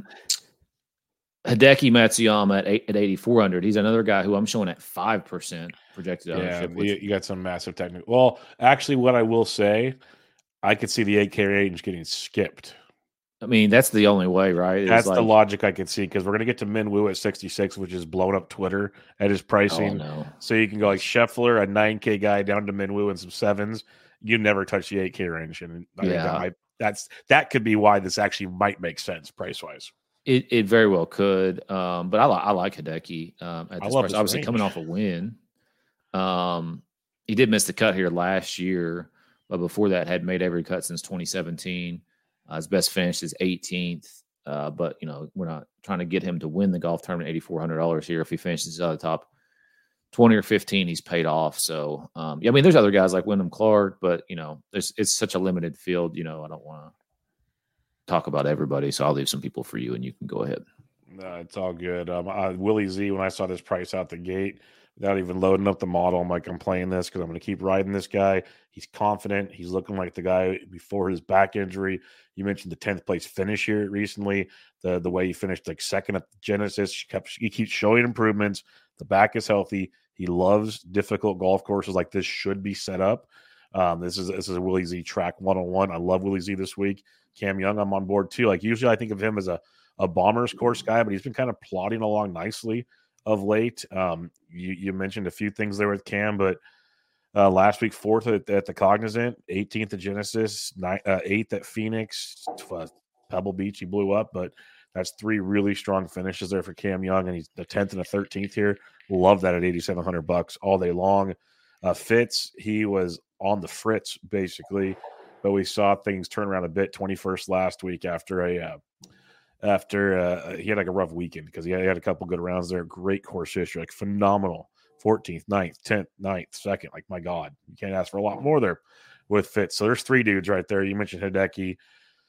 [SPEAKER 5] Hideki Matsuyama at, eight, at eighty-four hundred. He's another guy who I'm showing at five percent projected ownership.
[SPEAKER 4] Yeah,
[SPEAKER 5] Which,
[SPEAKER 4] you, you got some massive technical. Well, actually, what I will say, I could see the eight K range getting skipped.
[SPEAKER 5] I mean, that's the only way, right? It's
[SPEAKER 4] That's
[SPEAKER 5] like,
[SPEAKER 4] the logic I could see, because we're going to get to Min Woo at sixty-six, which is blowing up Twitter at his pricing.
[SPEAKER 5] Oh, no.
[SPEAKER 4] So you can go like Scheffler, a nine K guy, down to Min Woo and some sevens. You never touch the eight K range. And I think
[SPEAKER 5] Yeah.
[SPEAKER 4] that, might, that's, that could be why this actually might make sense price-wise.
[SPEAKER 5] It it very well could, um, but I, li- I like Hideki um, at
[SPEAKER 4] I
[SPEAKER 5] this
[SPEAKER 4] love
[SPEAKER 5] price.
[SPEAKER 4] this
[SPEAKER 5] Obviously,
[SPEAKER 4] range.
[SPEAKER 5] coming off a win, um, he did miss the cut here last year, but before that had made every cut since twenty seventeen. Uh, his best finish is eighteenth, uh, but you know we're not trying to get him to win the golf tournament. eighty-four hundred dollars here. If he finishes out of the top twenty or fifteen, he's paid off. So um, yeah, I mean, there's other guys like Wyndham Clark, but you know, there's it's such a limited field. You know, I don't want to talk about everybody, so I'll leave some people for you, and you can go ahead.
[SPEAKER 4] No, it's all good. Um, uh, Willie Z, when I saw this price out the gate, without even loading up the model, I'm like, I'm playing this because I'm going to keep riding this guy. He's confident. He's looking like the guy before his back injury. You mentioned the tenth place finish here recently. The the way he finished like second at the Genesis. He, kept, he keeps showing improvements. The back is healthy. He loves difficult golf courses like this should be set up. Um, this is this is a Willie Z track one oh one. I love Willie Z this week. Cam Young, I'm on board too. Like usually I think of him as a, a Bombers course guy, but he's been kind of plodding along nicely of late. Um, you, you mentioned a few things there with Cam, but uh, last week, fourth at, at the Cognizant, eighteenth at Genesis, nine, uh, eighth at Phoenix, uh, Pebble Beach, he blew up, but that's three really strong finishes there for Cam Young, and he's the tenth and the thirteenth here. Love that at eighty-seven hundred bucks all day long. Uh, Fitz, he was on the fritz basically, but we saw things turn around a bit. twenty-first last week after a uh, after uh, he had like a rough weekend because he had, he had a couple good rounds there. Great course history, like phenomenal. fourteenth, ninth, tenth, ninth, second. Like my God, you can't ask for a lot more there with Fitz. So there's three dudes right there. You mentioned Hideki.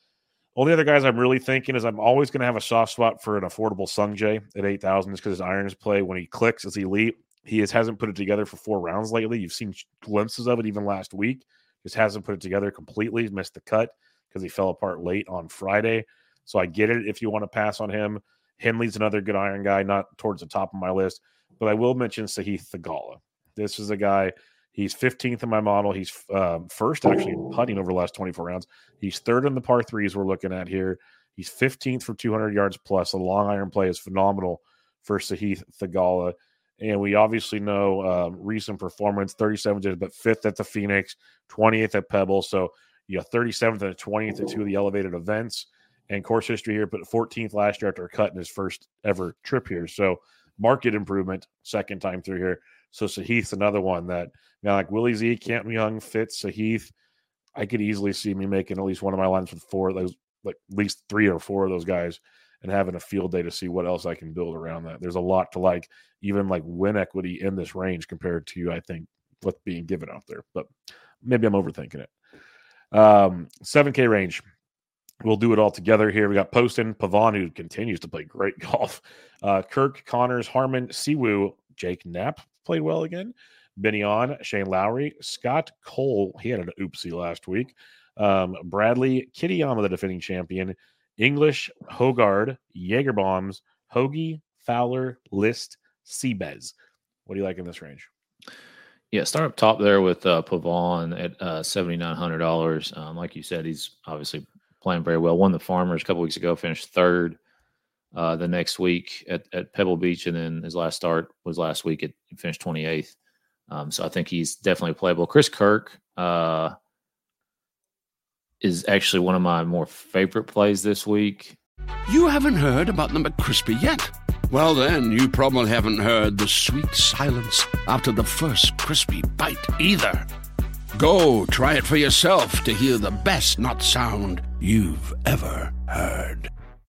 [SPEAKER 4] Only other guys I'm really thinking is I'm always going to have a soft spot for an affordable Sungjae at eight thousand just because his irons play when he clicks is elite. He is, hasn't put it together for four rounds lately. You've seen glimpses of it even last week. Just hasn't put it together completely. He's missed the cut because he fell apart late on Friday. So I get it if you want to pass on him. Henley's another good iron guy, not towards the top of my list. But I will mention Sahith Theegala. This is a guy, he's fifteenth in my model. He's um, first actually in putting over the last twenty-four rounds. He's third in the par threes we're looking at here. He's fifteenth from two hundred yards plus. The long iron play is phenomenal for Sahith Theegala. And we obviously know uh, recent performance, thirty-seventh, but fifth at the Phoenix, twentieth at Pebble. So you got thirty-seventh and twentieth at two of the elevated events. And course history here, but fourteenth last year after cutting his first ever trip here. So market improvement, second time through here. So Sahith's another one that, you know, like Willie Z, Canton Young, Fitz, Sahith, I could easily see me making at least one of my lines with four of those, like at least three or four of those guys, and having a field day to see what else I can build around that. There's a lot to like, even like win equity in this range compared to, I think, what's being given out there. But maybe I'm overthinking it. Um, seven K range. We'll do it all together here. We got Poston, Pavon, who continues to play great golf. Uh, Kirk, Connors, Harmon, Siwoo, Jake Knapp played well again. Benion, Shane Lowry, Scott Cole. He had an oopsie last week. Um, Bradley, Kitayama, the defending champion. English, Hogard, Jagerbombs, Hoagie, Fowler, List, Seabez. What do you like in this range?
[SPEAKER 5] Yeah, start up top there with uh, Pavon at uh, seven thousand nine hundred dollars. Um, like you said, he's obviously playing very well. Won the Farmers a couple weeks ago, finished third uh, the next week at, at Pebble Beach, and then his last start was last week. At, he finished twenty-eighth. Um, so I think he's definitely playable. Chris Kirk uh, is actually one of my more favorite plays this week.
[SPEAKER 7] You haven't heard about the McCrispy yet? Well, then, you probably haven't heard the sweet silence after the first crispy bite either. Go try it for yourself to hear the best nut sound you've ever heard.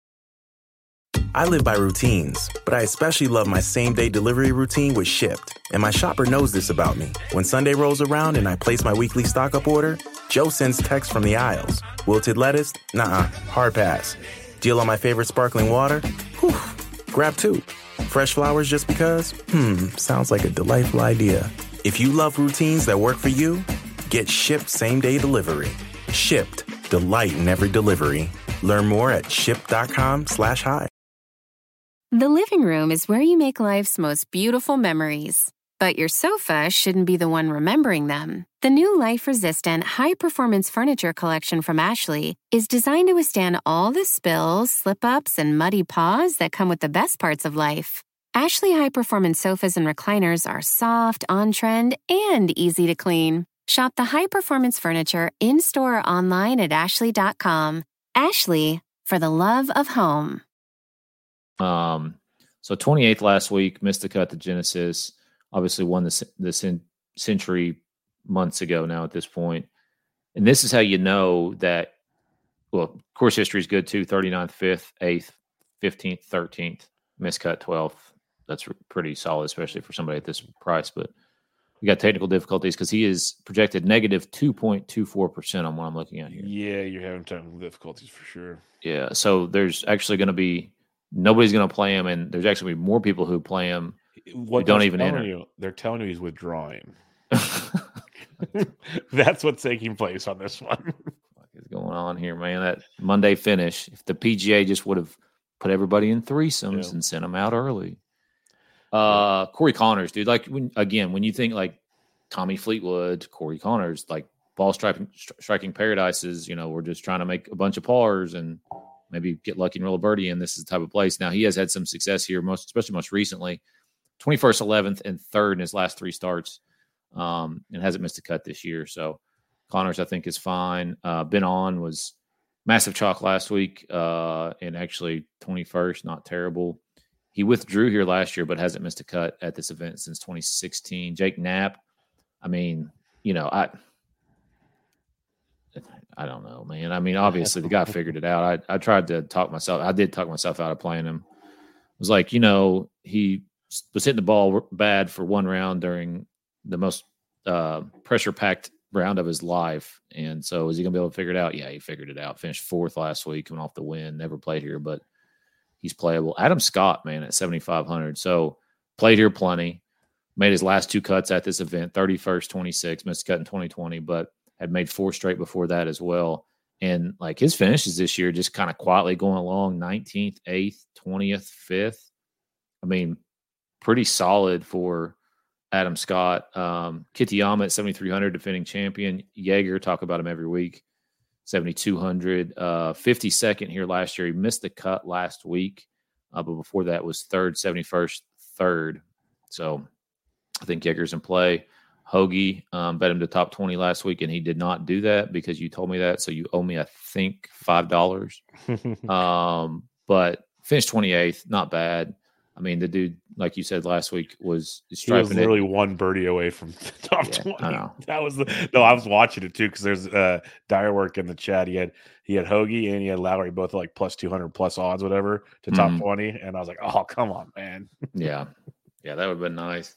[SPEAKER 9] I live by routines, but I especially love my same-day delivery routine with Shipt. And my shopper knows this about me. When Sunday rolls around and I place my weekly stock-up order, Joe sends text from the aisles. Wilted lettuce? Nuh-uh. Hard pass. Deal on my favorite sparkling water? Whew. Grab two. Fresh flowers just because? Hmm, sounds like a delightful idea. If you love routines that work for you, get Shipt same-day delivery. Shipt. Delight in every delivery. Learn more at shipt.com slash hi.
[SPEAKER 10] The living room is where you make life's most beautiful memories. But your sofa shouldn't be the one remembering them. The new life-resistant, high-performance furniture collection from Ashley is designed to withstand all the spills, slip-ups, and muddy paws that come with the best parts of life. Ashley high-performance sofas and recliners are soft, on-trend, and easy to clean. Shop the high-performance furniture in-store or online at ashley dot com. Ashley, for the love of home.
[SPEAKER 5] Um, so twenty-eighth last week, missed the cut to Genesis. Obviously won the, the Century months ago now at this point. And this is how you know that, well, course history is good too. thirty-ninth, fifth, eighth, fifteenth, thirteenth, miscut twelfth. That's pretty solid, especially for somebody at this price. But we got technical difficulties because he is projected negative two point two four percent on what I'm looking at here.
[SPEAKER 4] Yeah, you're having technical difficulties for sure.
[SPEAKER 5] Yeah, so there's actually going to be, nobody's going to play him, and there's actually going to be more people who play him
[SPEAKER 4] what
[SPEAKER 5] who don't even
[SPEAKER 4] telling
[SPEAKER 5] enter.
[SPEAKER 4] You, they're telling you he's withdrawing. That's what's taking place on this one.
[SPEAKER 5] What is going on here, man? That Monday finish, if the P G A just would have put everybody in threesomes yeah. and sent them out early. Uh, Corey Connors, dude. Like when again, when you think like Tommy Fleetwood, Corey Connors, like ball striking, striking paradises. You know, we're just trying to make a bunch of pars and maybe get lucky and roll a birdie. And this is the type of place. Now he has had some success here, most especially most recently. twenty-first, eleventh, and third in his last three starts, um, and hasn't missed a cut this year. So Connors, I think, is fine. Uh, Ben On was massive chalk last week, uh, and actually twenty-first, not terrible. He withdrew here last year, but hasn't missed a cut at this event since twenty sixteen. Jake Knapp, I mean, you know, I I don't know, man. I mean, obviously the guy figured it out. I, I tried to talk myself. I did talk myself out of playing him. It was like, you know, he was hitting the ball bad for one round during the most uh, pressure-packed round of his life. And so is he going to be able to figure it out? Yeah, he figured it out. Finished fourth last week, coming off the win. Never played here, but he's playable. Adam Scott, man, at seventy-five hundred. So played here plenty. Made his last two cuts at this event, thirty-first, twenty-six, missed a cut in twenty twenty, but had made four straight before that as well. And like his finishes this year, just kind of quietly going along, nineteenth, eighth, twentieth, fifth. I mean, pretty solid for Adam Scott. Um, Kitayama at seventy-three hundred, defending champion. Jaeger, talk about him every week, seventy-two hundred. Uh, fifty-second here last year. He missed the cut last week, uh, but before that was third, seventy-first, third. So I think Jaeger's in play. Hoagie, um, bet him to top twenty last week, and he did not do that because you told me that. So you owe me, I think, five dollars. um, but finished twenty-eighth, not bad. I mean, the dude, like you said last week, was striping.
[SPEAKER 4] He was literally it. one birdie away from the top
[SPEAKER 5] yeah,
[SPEAKER 4] twenty.
[SPEAKER 5] I know.
[SPEAKER 4] That was the no. I was watching it too because there's uh, dire work in the chat. He had he had Hoagie and he had Lowry both like plus two hundred plus odds, whatever, to top mm-hmm. twenty. And I was like, oh, come on, man.
[SPEAKER 5] yeah, yeah, that would have been nice.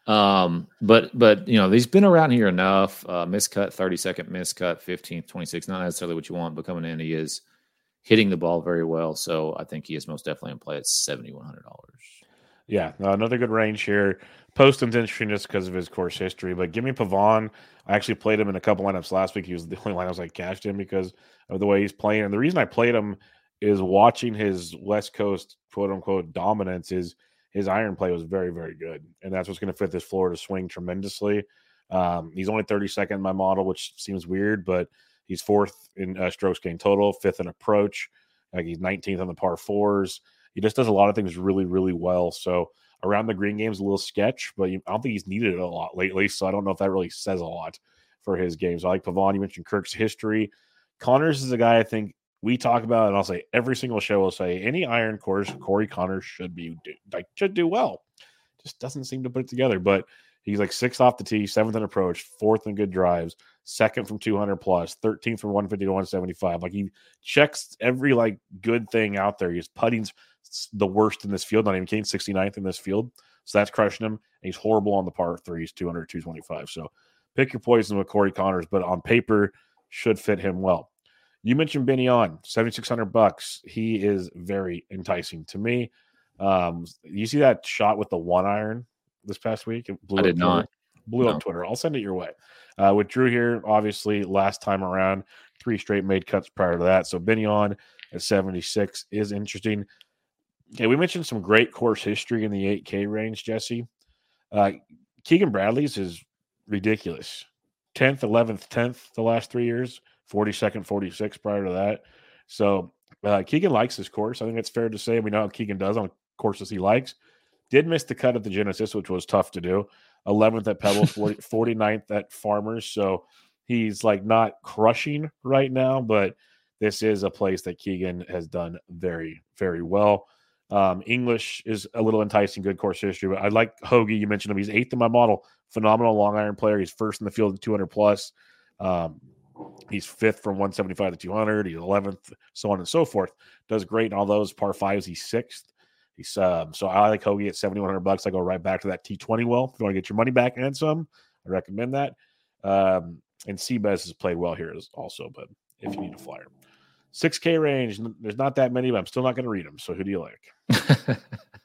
[SPEAKER 5] Um, but but you know, he's been around here enough. Uh, miscut, thirty second miscut, fifteenth, twenty-sixth. Not necessarily what you want, but coming in, he is hitting the ball very well. So I think he is most definitely in play at seventy-one hundred dollars.
[SPEAKER 4] Yeah, another good range here. Poston's interesting just because of his course history, but give me Pavon. I actually played him in a couple lineups last week. He was the only lineups I cashed him because of the way he's playing. And the reason I played him is watching his West Coast quote unquote dominance is his iron play was very, very good. And that's what's going to fit this Florida swing tremendously. Um, he's only thirty-second in my model, which seems weird, but he's fourth in uh, strokes gained total, fifth in approach. Like he's nineteenth on the par fours. He just does a lot of things really, really well. So around the green game is a little sketch, but I don't think he's needed it a lot lately. So I don't know if that really says a lot for his game. So I like Pavon. You mentioned Kirk's history. Connors is a guy I think we talk about, and I'll say every single show will say any iron course, Corey Connors should be like should do well. Just doesn't seem to put it together. But he's like sixth off the tee, seventh in approach, fourth in good drives, second from two hundred plus, thirteenth from one fifty to one seventy-five. Like he checks every like good thing out there. He's putting's the worst in this field. Not even Kane, sixty-ninth in this field. So that's crushing him. And he's horrible on the par threes, two hundred, two twenty-five. So pick your poison with Corey Connors, but on paper should fit him well. You mentioned Benny On, seventy-six hundred bucks. He is very enticing to me. Um, you see that shot with the one iron this past week? It blew
[SPEAKER 5] I did
[SPEAKER 4] up
[SPEAKER 5] not.
[SPEAKER 4] Blew
[SPEAKER 5] no.
[SPEAKER 4] up Twitter. I'll send it your way. Uh, with Drew here, obviously, last time around, three straight made cuts prior to that. So Benny On at seventy-six is interesting. Okay, we mentioned some great course history in the eight K range, Jesse. Uh, Keegan Bradley's is ridiculous. tenth, eleventh, tenth the last three years. forty-second, forty-sixth prior to that. So uh, Keegan likes this course. I think it's fair to say. We know how Keegan does on courses he likes. Did miss the cut at the Genesis, which was tough to do. eleventh at Pebble, forty, forty-ninth at Farmers. So he's like not crushing right now, but this is a place that Keegan has done very, very well. Um, English is a little enticing, good course history, but I like Hoagie. You mentioned him. He's eighth in my model. Phenomenal long iron player. He's first in the field at two hundred plus. Um, he's fifth from one seventy-five to two hundred. He's eleventh, so on and so forth. Does great in all those par fives. He's sixth. He's um, so I like Hoagie at seventy-one hundred bucks. I go right back to that T twenty well. If you want to get your money back and some, I recommend that. Um, and Seabass has played well here also, but if you need a flyer. six K range, there's not that many, but I'm still not going to read them. So who do you like?
[SPEAKER 5] There's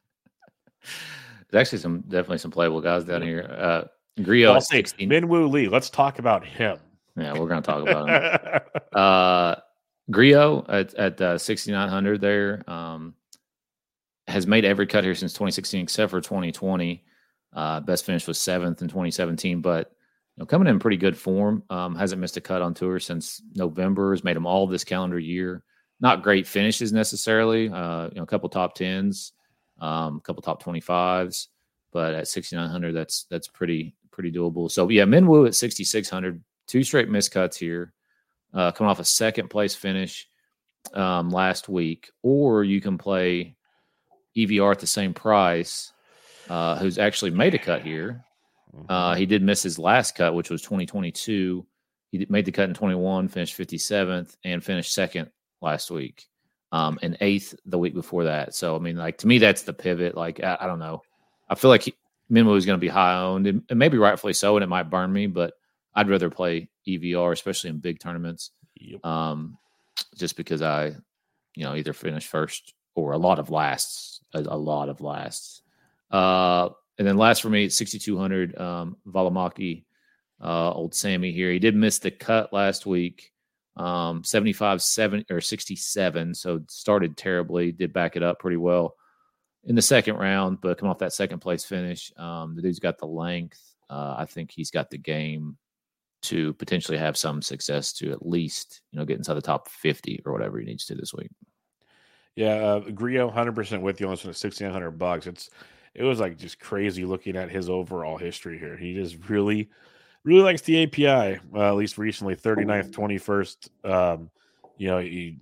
[SPEAKER 5] actually some definitely some playable guys down here. Uh, Griot at sixteen.
[SPEAKER 4] Minwoo Lee. Let's talk about him.
[SPEAKER 5] Yeah, we're going to talk about him. uh, Griot at, at uh, sixty-nine hundred there um, has made every cut here since twenty sixteen except for twenty twenty. Uh, best finish was seventh in twenty seventeen, but you know, coming in pretty good form. Um, hasn't missed a cut on tour since November. Has made them all this calendar year. Not great finishes necessarily. Uh, you know, a couple top tens, um, a couple top twenty-fives, but at sixty-nine hundred, that's that's pretty pretty doable. So yeah, Minwoo at sixty-six hundred, two straight miscuts here, uh, coming off a second place finish um, last week. Or you can play E V R at the same price, uh, who's actually made a cut here. Uh, he did miss his last cut, which was twenty twenty-two. He made the cut in twenty-one, finished fifty-seventh, and finished second last week, um, and eighth the week before that. So, I mean, like, to me, that's the pivot. Like, I, I don't know. I feel like Minwoo is going to be high owned, and, and maybe rightfully so, and it might burn me, but I'd rather play E V R, especially in big tournaments,
[SPEAKER 4] Yep.
[SPEAKER 5] um, just because I, you know, either finish first or a lot of lasts, a, a lot of lasts. Uh, And then last for me, sixty-two hundred, um, Valimaki, uh, old Sammy here. He did miss the cut last week, um, seventy-five, seven or sixty-seven. So started terribly, did back it up pretty well in the second round, but coming off that second place finish, um, the dude's got the length. Uh, I think he's got the game to potentially have some success to at least, you know, get inside the top fifty or whatever he needs to this week.
[SPEAKER 4] Yeah, uh, Griot, one hundred percent with you on this one at sixty-nine hundred bucks. It's it was like just crazy looking at his overall history here. He just really, really likes the A P I, uh, at least recently, thirty-ninth, twenty-first. Um, you know, he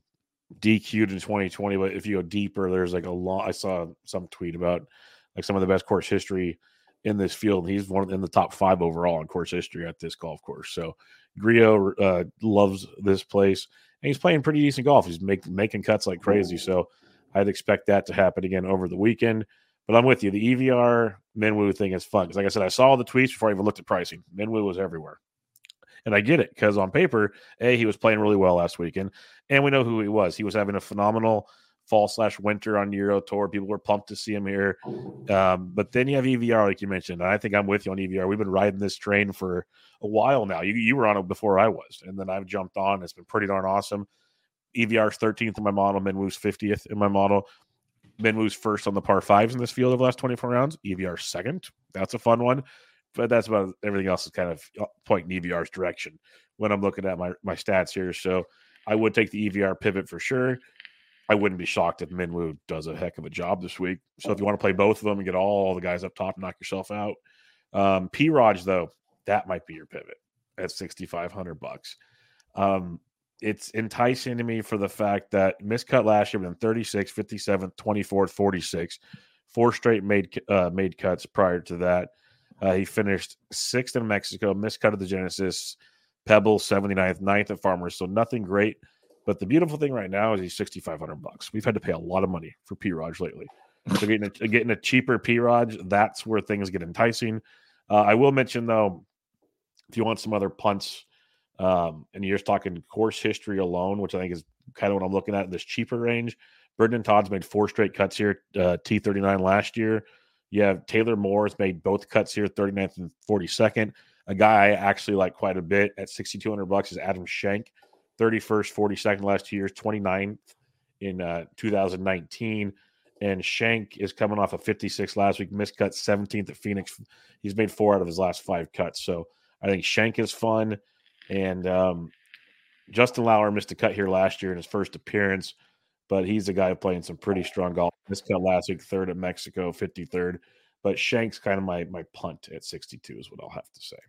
[SPEAKER 4] D Q'd in twenty twenty, but if you go deeper, there's like a long, I saw some tweet about like some of the best course history in this field. He's one of, in the top five overall in course history at this golf course. So Griot uh, loves this place, and he's playing pretty decent golf. He's make, making cuts like crazy. So I'd expect that to happen again over the weekend. But I'm with you. The E V R Minwoo thing is fun because, like I said, I saw the tweets before I even looked at pricing. Minwoo was everywhere. And I get it because on paper, A, he was playing really well last weekend, and we know who he was. He was having a phenomenal fall slash winter on Euro Tour. People were pumped to see him here. Um, but then you have E V R, like you mentioned. And I think I'm with you on E V R. We've been riding this train for a while now. You, you were on it before I was, and then I've jumped on. It's been pretty darn awesome. E V R's thirteenth in my model. Minwoo's fiftieth in my model. Minwoo's first on the par fives in this field of the last twenty-four rounds. E V R second. That's a fun one. But that's about everything else is kind of pointing E V R's direction when I'm looking at my, my stats here. So I would take the E V R pivot for sure. I wouldn't be shocked if Minwoo does a heck of a job this week. So if you want to play both of them and get all the guys up top, knock yourself out. Um, P-Raj, though, that might be your pivot at sixty-five hundred bucks. Um, it's enticing to me for the fact that miscut last year with thirty-six, fifty-seven, twenty-four, forty-six, four straight made uh, made cuts prior to that. Uh, he finished sixth in Mexico, miscut of the Genesis, Pebble, seventy-ninth, ninth at Farmers. So nothing great. But the beautiful thing right now is he's sixty-five hundred bucks. We've had to pay a lot of money for P-Raj lately. So getting a, getting a cheaper P-Raj, that's where things get enticing. Uh, I will mention, though, if you want some other punts, um, and you're just talking course history alone, which I think is kind of what I'm looking at in this cheaper range, Brendan Todd's made four straight cuts here, uh, T thirty-nine last year. You have Taylor Moore's made both cuts here, thirty-ninth and forty-second. A guy I actually like quite a bit at sixty-two hundred bucks is Adam Schenk, thirty-first, forty-second last two years, twenty-ninth in uh, two thousand nineteen. And Schenk is coming off a fifty-six last week, miscut seventeenth at Phoenix. He's made four out of his last five cuts. So I think Schenk is fun. And um, Justin Lauer missed a cut here last year in his first appearance, but he's a guy playing some pretty strong golf. Miscut last week, third at Mexico, fifty-third. But Schenk's kind of my my punt at sixty-two is what I'll have to say.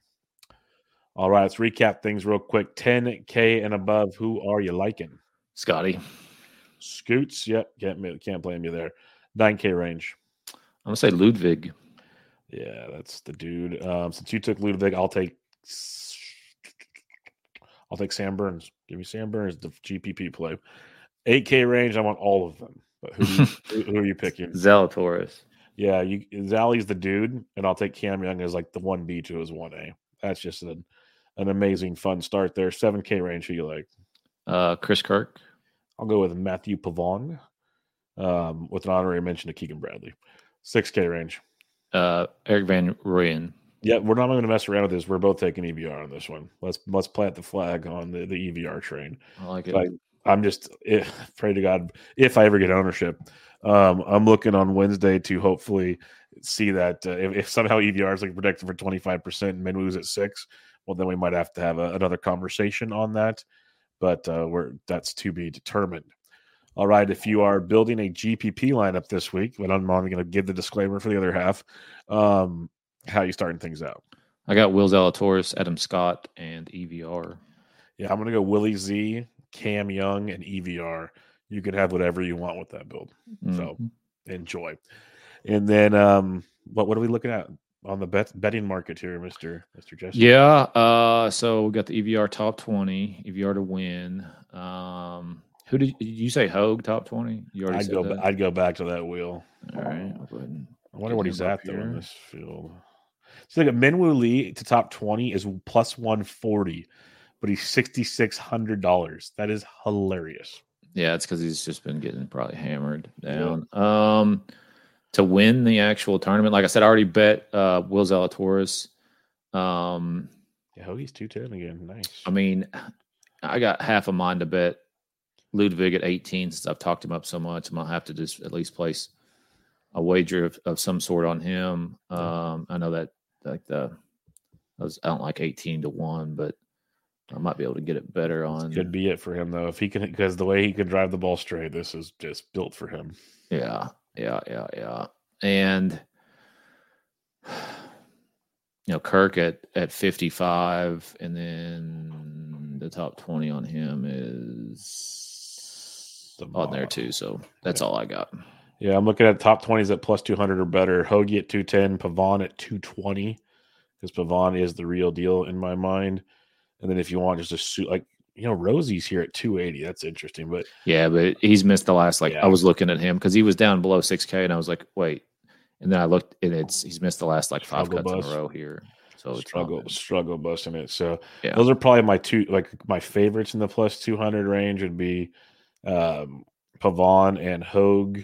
[SPEAKER 4] All right, let's recap things real quick. ten K and above, who are you liking?
[SPEAKER 5] Scotty.
[SPEAKER 4] Scoots, yep, can't, can't blame you there. nine K range.
[SPEAKER 5] I'm going to say Ludwig.
[SPEAKER 4] Yeah, that's the dude. Um, since you took Ludwig, I'll take I'll take Sam Burns. Give me Sam Burns, the G P P play. eight K range, I want all of them. But who, who, who are you picking?
[SPEAKER 5] Zalatoris.
[SPEAKER 4] Yeah, you, Zally's the dude, and I'll take Cam Young as like the one B to his one A. That's just an, an amazing, fun start there. seven K range, who you like?
[SPEAKER 5] Uh, Chris Kirk.
[SPEAKER 4] I'll go with Matthew Pavon um, with an honorary mention to Keegan Bradley. six K range.
[SPEAKER 5] Uh, Eric Van Rooyen.
[SPEAKER 4] Yeah, we're not going to mess around with this. We're both taking E V R on this one. Let's let's plant the flag on the, the E V R train.
[SPEAKER 5] I like it.
[SPEAKER 4] I, I'm just, if, pray to God, if I ever get ownership, um, I'm looking on Wednesday to hopefully see that uh, if, if somehow E V R is like predicted for twenty-five percent and Minwoo's at six, well, then we might have to have a, another conversation on that. But uh, we're that's to be determined. All right, if you are building a G P P lineup this week, but I'm not going to give the disclaimer for the other half, um, how are you starting things out?
[SPEAKER 5] I got Will Zalatoris, Adam Scott, and E V R.
[SPEAKER 4] Yeah, I'm going to go Willie Z, Cam Young, and E V R. You can have whatever you want with that build. Mm-hmm. So enjoy. And then um, what what are we looking at on the bet, betting market here, Mister Mister Jesse?
[SPEAKER 5] Yeah, uh, so we got the E V R top twenty, E V R to win. Um, who did, did you say? Hogue top twenty? You already
[SPEAKER 4] I'd
[SPEAKER 5] said
[SPEAKER 4] go.
[SPEAKER 5] that?
[SPEAKER 4] I'd go back to that wheel.
[SPEAKER 5] All right, I'll go ahead and
[SPEAKER 4] I wonder what he's at
[SPEAKER 5] here.
[SPEAKER 4] though in this field. So like a Minwoo Lee to top twenty is plus one forty, but he's sixty six hundred dollars. That is hilarious.
[SPEAKER 5] Yeah, it's because he's just been getting probably hammered down. Yeah. Um, to win the actual tournament, like I said, I already bet uh, Will Zalatoris. Um,
[SPEAKER 4] yeah, Hoagie's two ten again. Nice.
[SPEAKER 5] I mean, I got half a mind to bet Ludwig at eighteen since I've talked him up so much. I'm gonna have to just at least place a wager of, of some sort on him. Um, I know that like the I, was, I don't like eighteen to one, but I might be able to get it better on.
[SPEAKER 4] This could be it for him though, if he can, because the way he can drive the ball straight, this is just built for him.
[SPEAKER 5] Yeah, yeah, yeah, yeah. And you know, Kirk at, at fifty-five, and then the top twenty on him is on there too. So that's all I got.
[SPEAKER 4] Yeah, I'm looking at top twenties at plus two hundred or better. Hoagie at two ten, Pavon at two twenty, because Pavon is the real deal in my mind. And then if you want just a suit, like, you know, Rosie's here at two eighty. That's interesting. But
[SPEAKER 5] yeah, but he's missed the last, like,
[SPEAKER 4] yeah.
[SPEAKER 5] I was looking at him because he was down below six K, and I was like, wait. And then I looked, and it's he's missed the last, like, five
[SPEAKER 4] struggle
[SPEAKER 5] cuts
[SPEAKER 4] bus.
[SPEAKER 5] in a row here. So it's
[SPEAKER 4] struggle, struggle busting it. So
[SPEAKER 5] yeah.
[SPEAKER 4] those are probably my two, like, my favorites in the plus two hundred range would be um, Pavon and Hogue.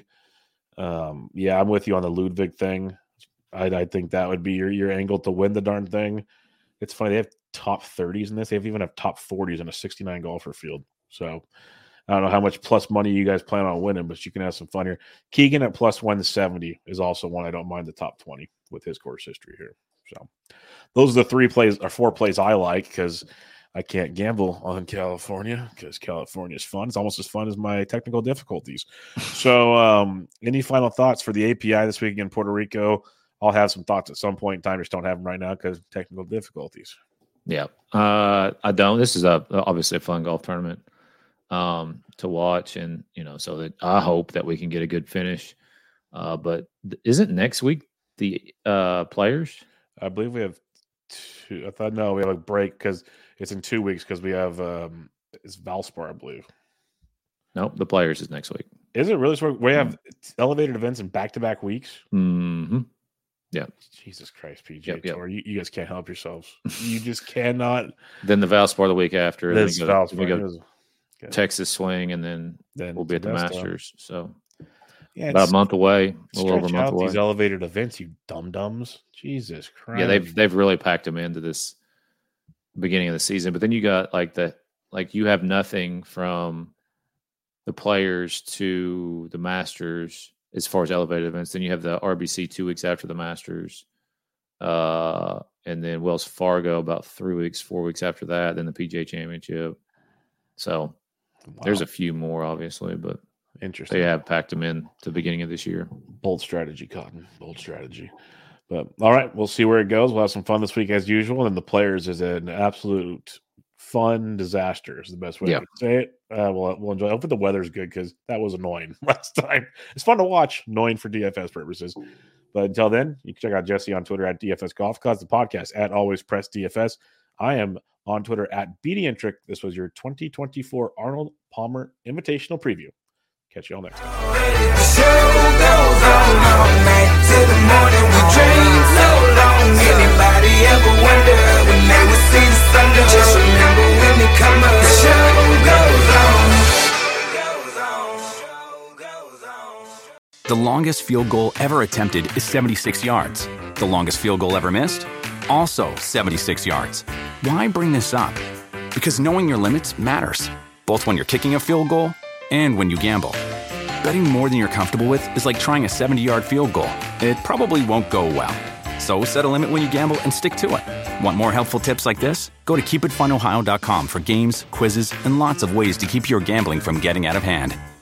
[SPEAKER 4] Um, yeah, I'm with you on the Ludwig thing. I, I think that would be your, your angle to win the darn thing. It's funny, they have top thirties in this. They have even have top forties in a sixty-nine golfer field. So I don't know how much plus money you guys plan on winning, but you can have some fun here. Keegan at plus one seventy is also one I don't mind the top twenty with his course history here. So those are the three plays or four plays I like because I can't gamble on California because California is fun. It's almost as fun as my technical difficulties. So um, any final thoughts for the A P I this week in Puerto Rico? I'll have some thoughts at some point in time. Just don't have them right now because technical difficulties.
[SPEAKER 5] Yeah, uh, I don't. This is a obviously a fun golf tournament um, to watch, and you know, so that I hope that we can get a good finish. Uh, but th- isn't next week the uh, Players?
[SPEAKER 4] I believe we have two. I thought no, we have a break because it's in two weeks because we have um, it's Valspar, I believe.
[SPEAKER 5] Nope, the Players is next week.
[SPEAKER 4] Is it really? So we have mm-hmm. elevated events in back-to-back weeks.
[SPEAKER 5] Mm-hmm. Yeah.
[SPEAKER 4] Jesus Christ, P G A
[SPEAKER 5] yep, yep.
[SPEAKER 4] Tour. You, you guys can't help yourselves. You just cannot.
[SPEAKER 5] Then the Valspar the week after.
[SPEAKER 4] This
[SPEAKER 5] then we go,
[SPEAKER 4] Valspar.
[SPEAKER 5] we go Texas Swing, and then,
[SPEAKER 4] then
[SPEAKER 5] we'll be at the Masters.
[SPEAKER 4] Time.
[SPEAKER 5] So
[SPEAKER 4] yeah,
[SPEAKER 5] about a month away, a little over a month
[SPEAKER 4] out
[SPEAKER 5] away.
[SPEAKER 4] These elevated events, you dum-dums. Jesus Christ.
[SPEAKER 5] Yeah, they've they've really packed them into this beginning of the season. But then you got like the like you have nothing from the Players to the Masters as far as elevated events. Then you have the R B C two weeks after the Masters. Uh, and then Wells Fargo about three weeks, four weeks after that. Then the P G A Championship. So wow. There's a few more, obviously, but
[SPEAKER 4] interesting.
[SPEAKER 5] They have packed them in to the beginning of this year.
[SPEAKER 4] Bold strategy, Cotton. Bold strategy. But all right, we'll see where it goes. We'll have some fun this week as usual. And the Players is an absolute fun disaster is the best way
[SPEAKER 5] yeah.
[SPEAKER 4] to say it. Uh, we'll, we'll enjoy. Hopefully the weather's good because that was annoying last time. It's fun to watch, annoying for D F S purposes. But until then, you can check out Jesse on Twitter at D F S Golf Cause, the podcast at Always Press D F S. I am on Twitter at B D N Trick. This was your twenty twenty-four Arnold Palmer Invitational Preview. Catch you all next time.
[SPEAKER 2] The show goes on all night till the morning. We dream so long. Anybody ever wonder when they would see the sun? Just remember when they come up. The show goes on.
[SPEAKER 11] The longest field goal ever attempted is seventy-six yards. The longest field goal ever missed? Also seventy-six yards. Why bring this up? Because knowing your limits matters, both when you're kicking a field goal and when you gamble. Betting more than you're comfortable with is like trying a seventy-yard field goal. It probably won't go well. So set a limit when you gamble and stick to it. Want more helpful tips like this? Go to keep it fun ohio dot com for games, quizzes, and lots of ways to keep your gambling from getting out of hand.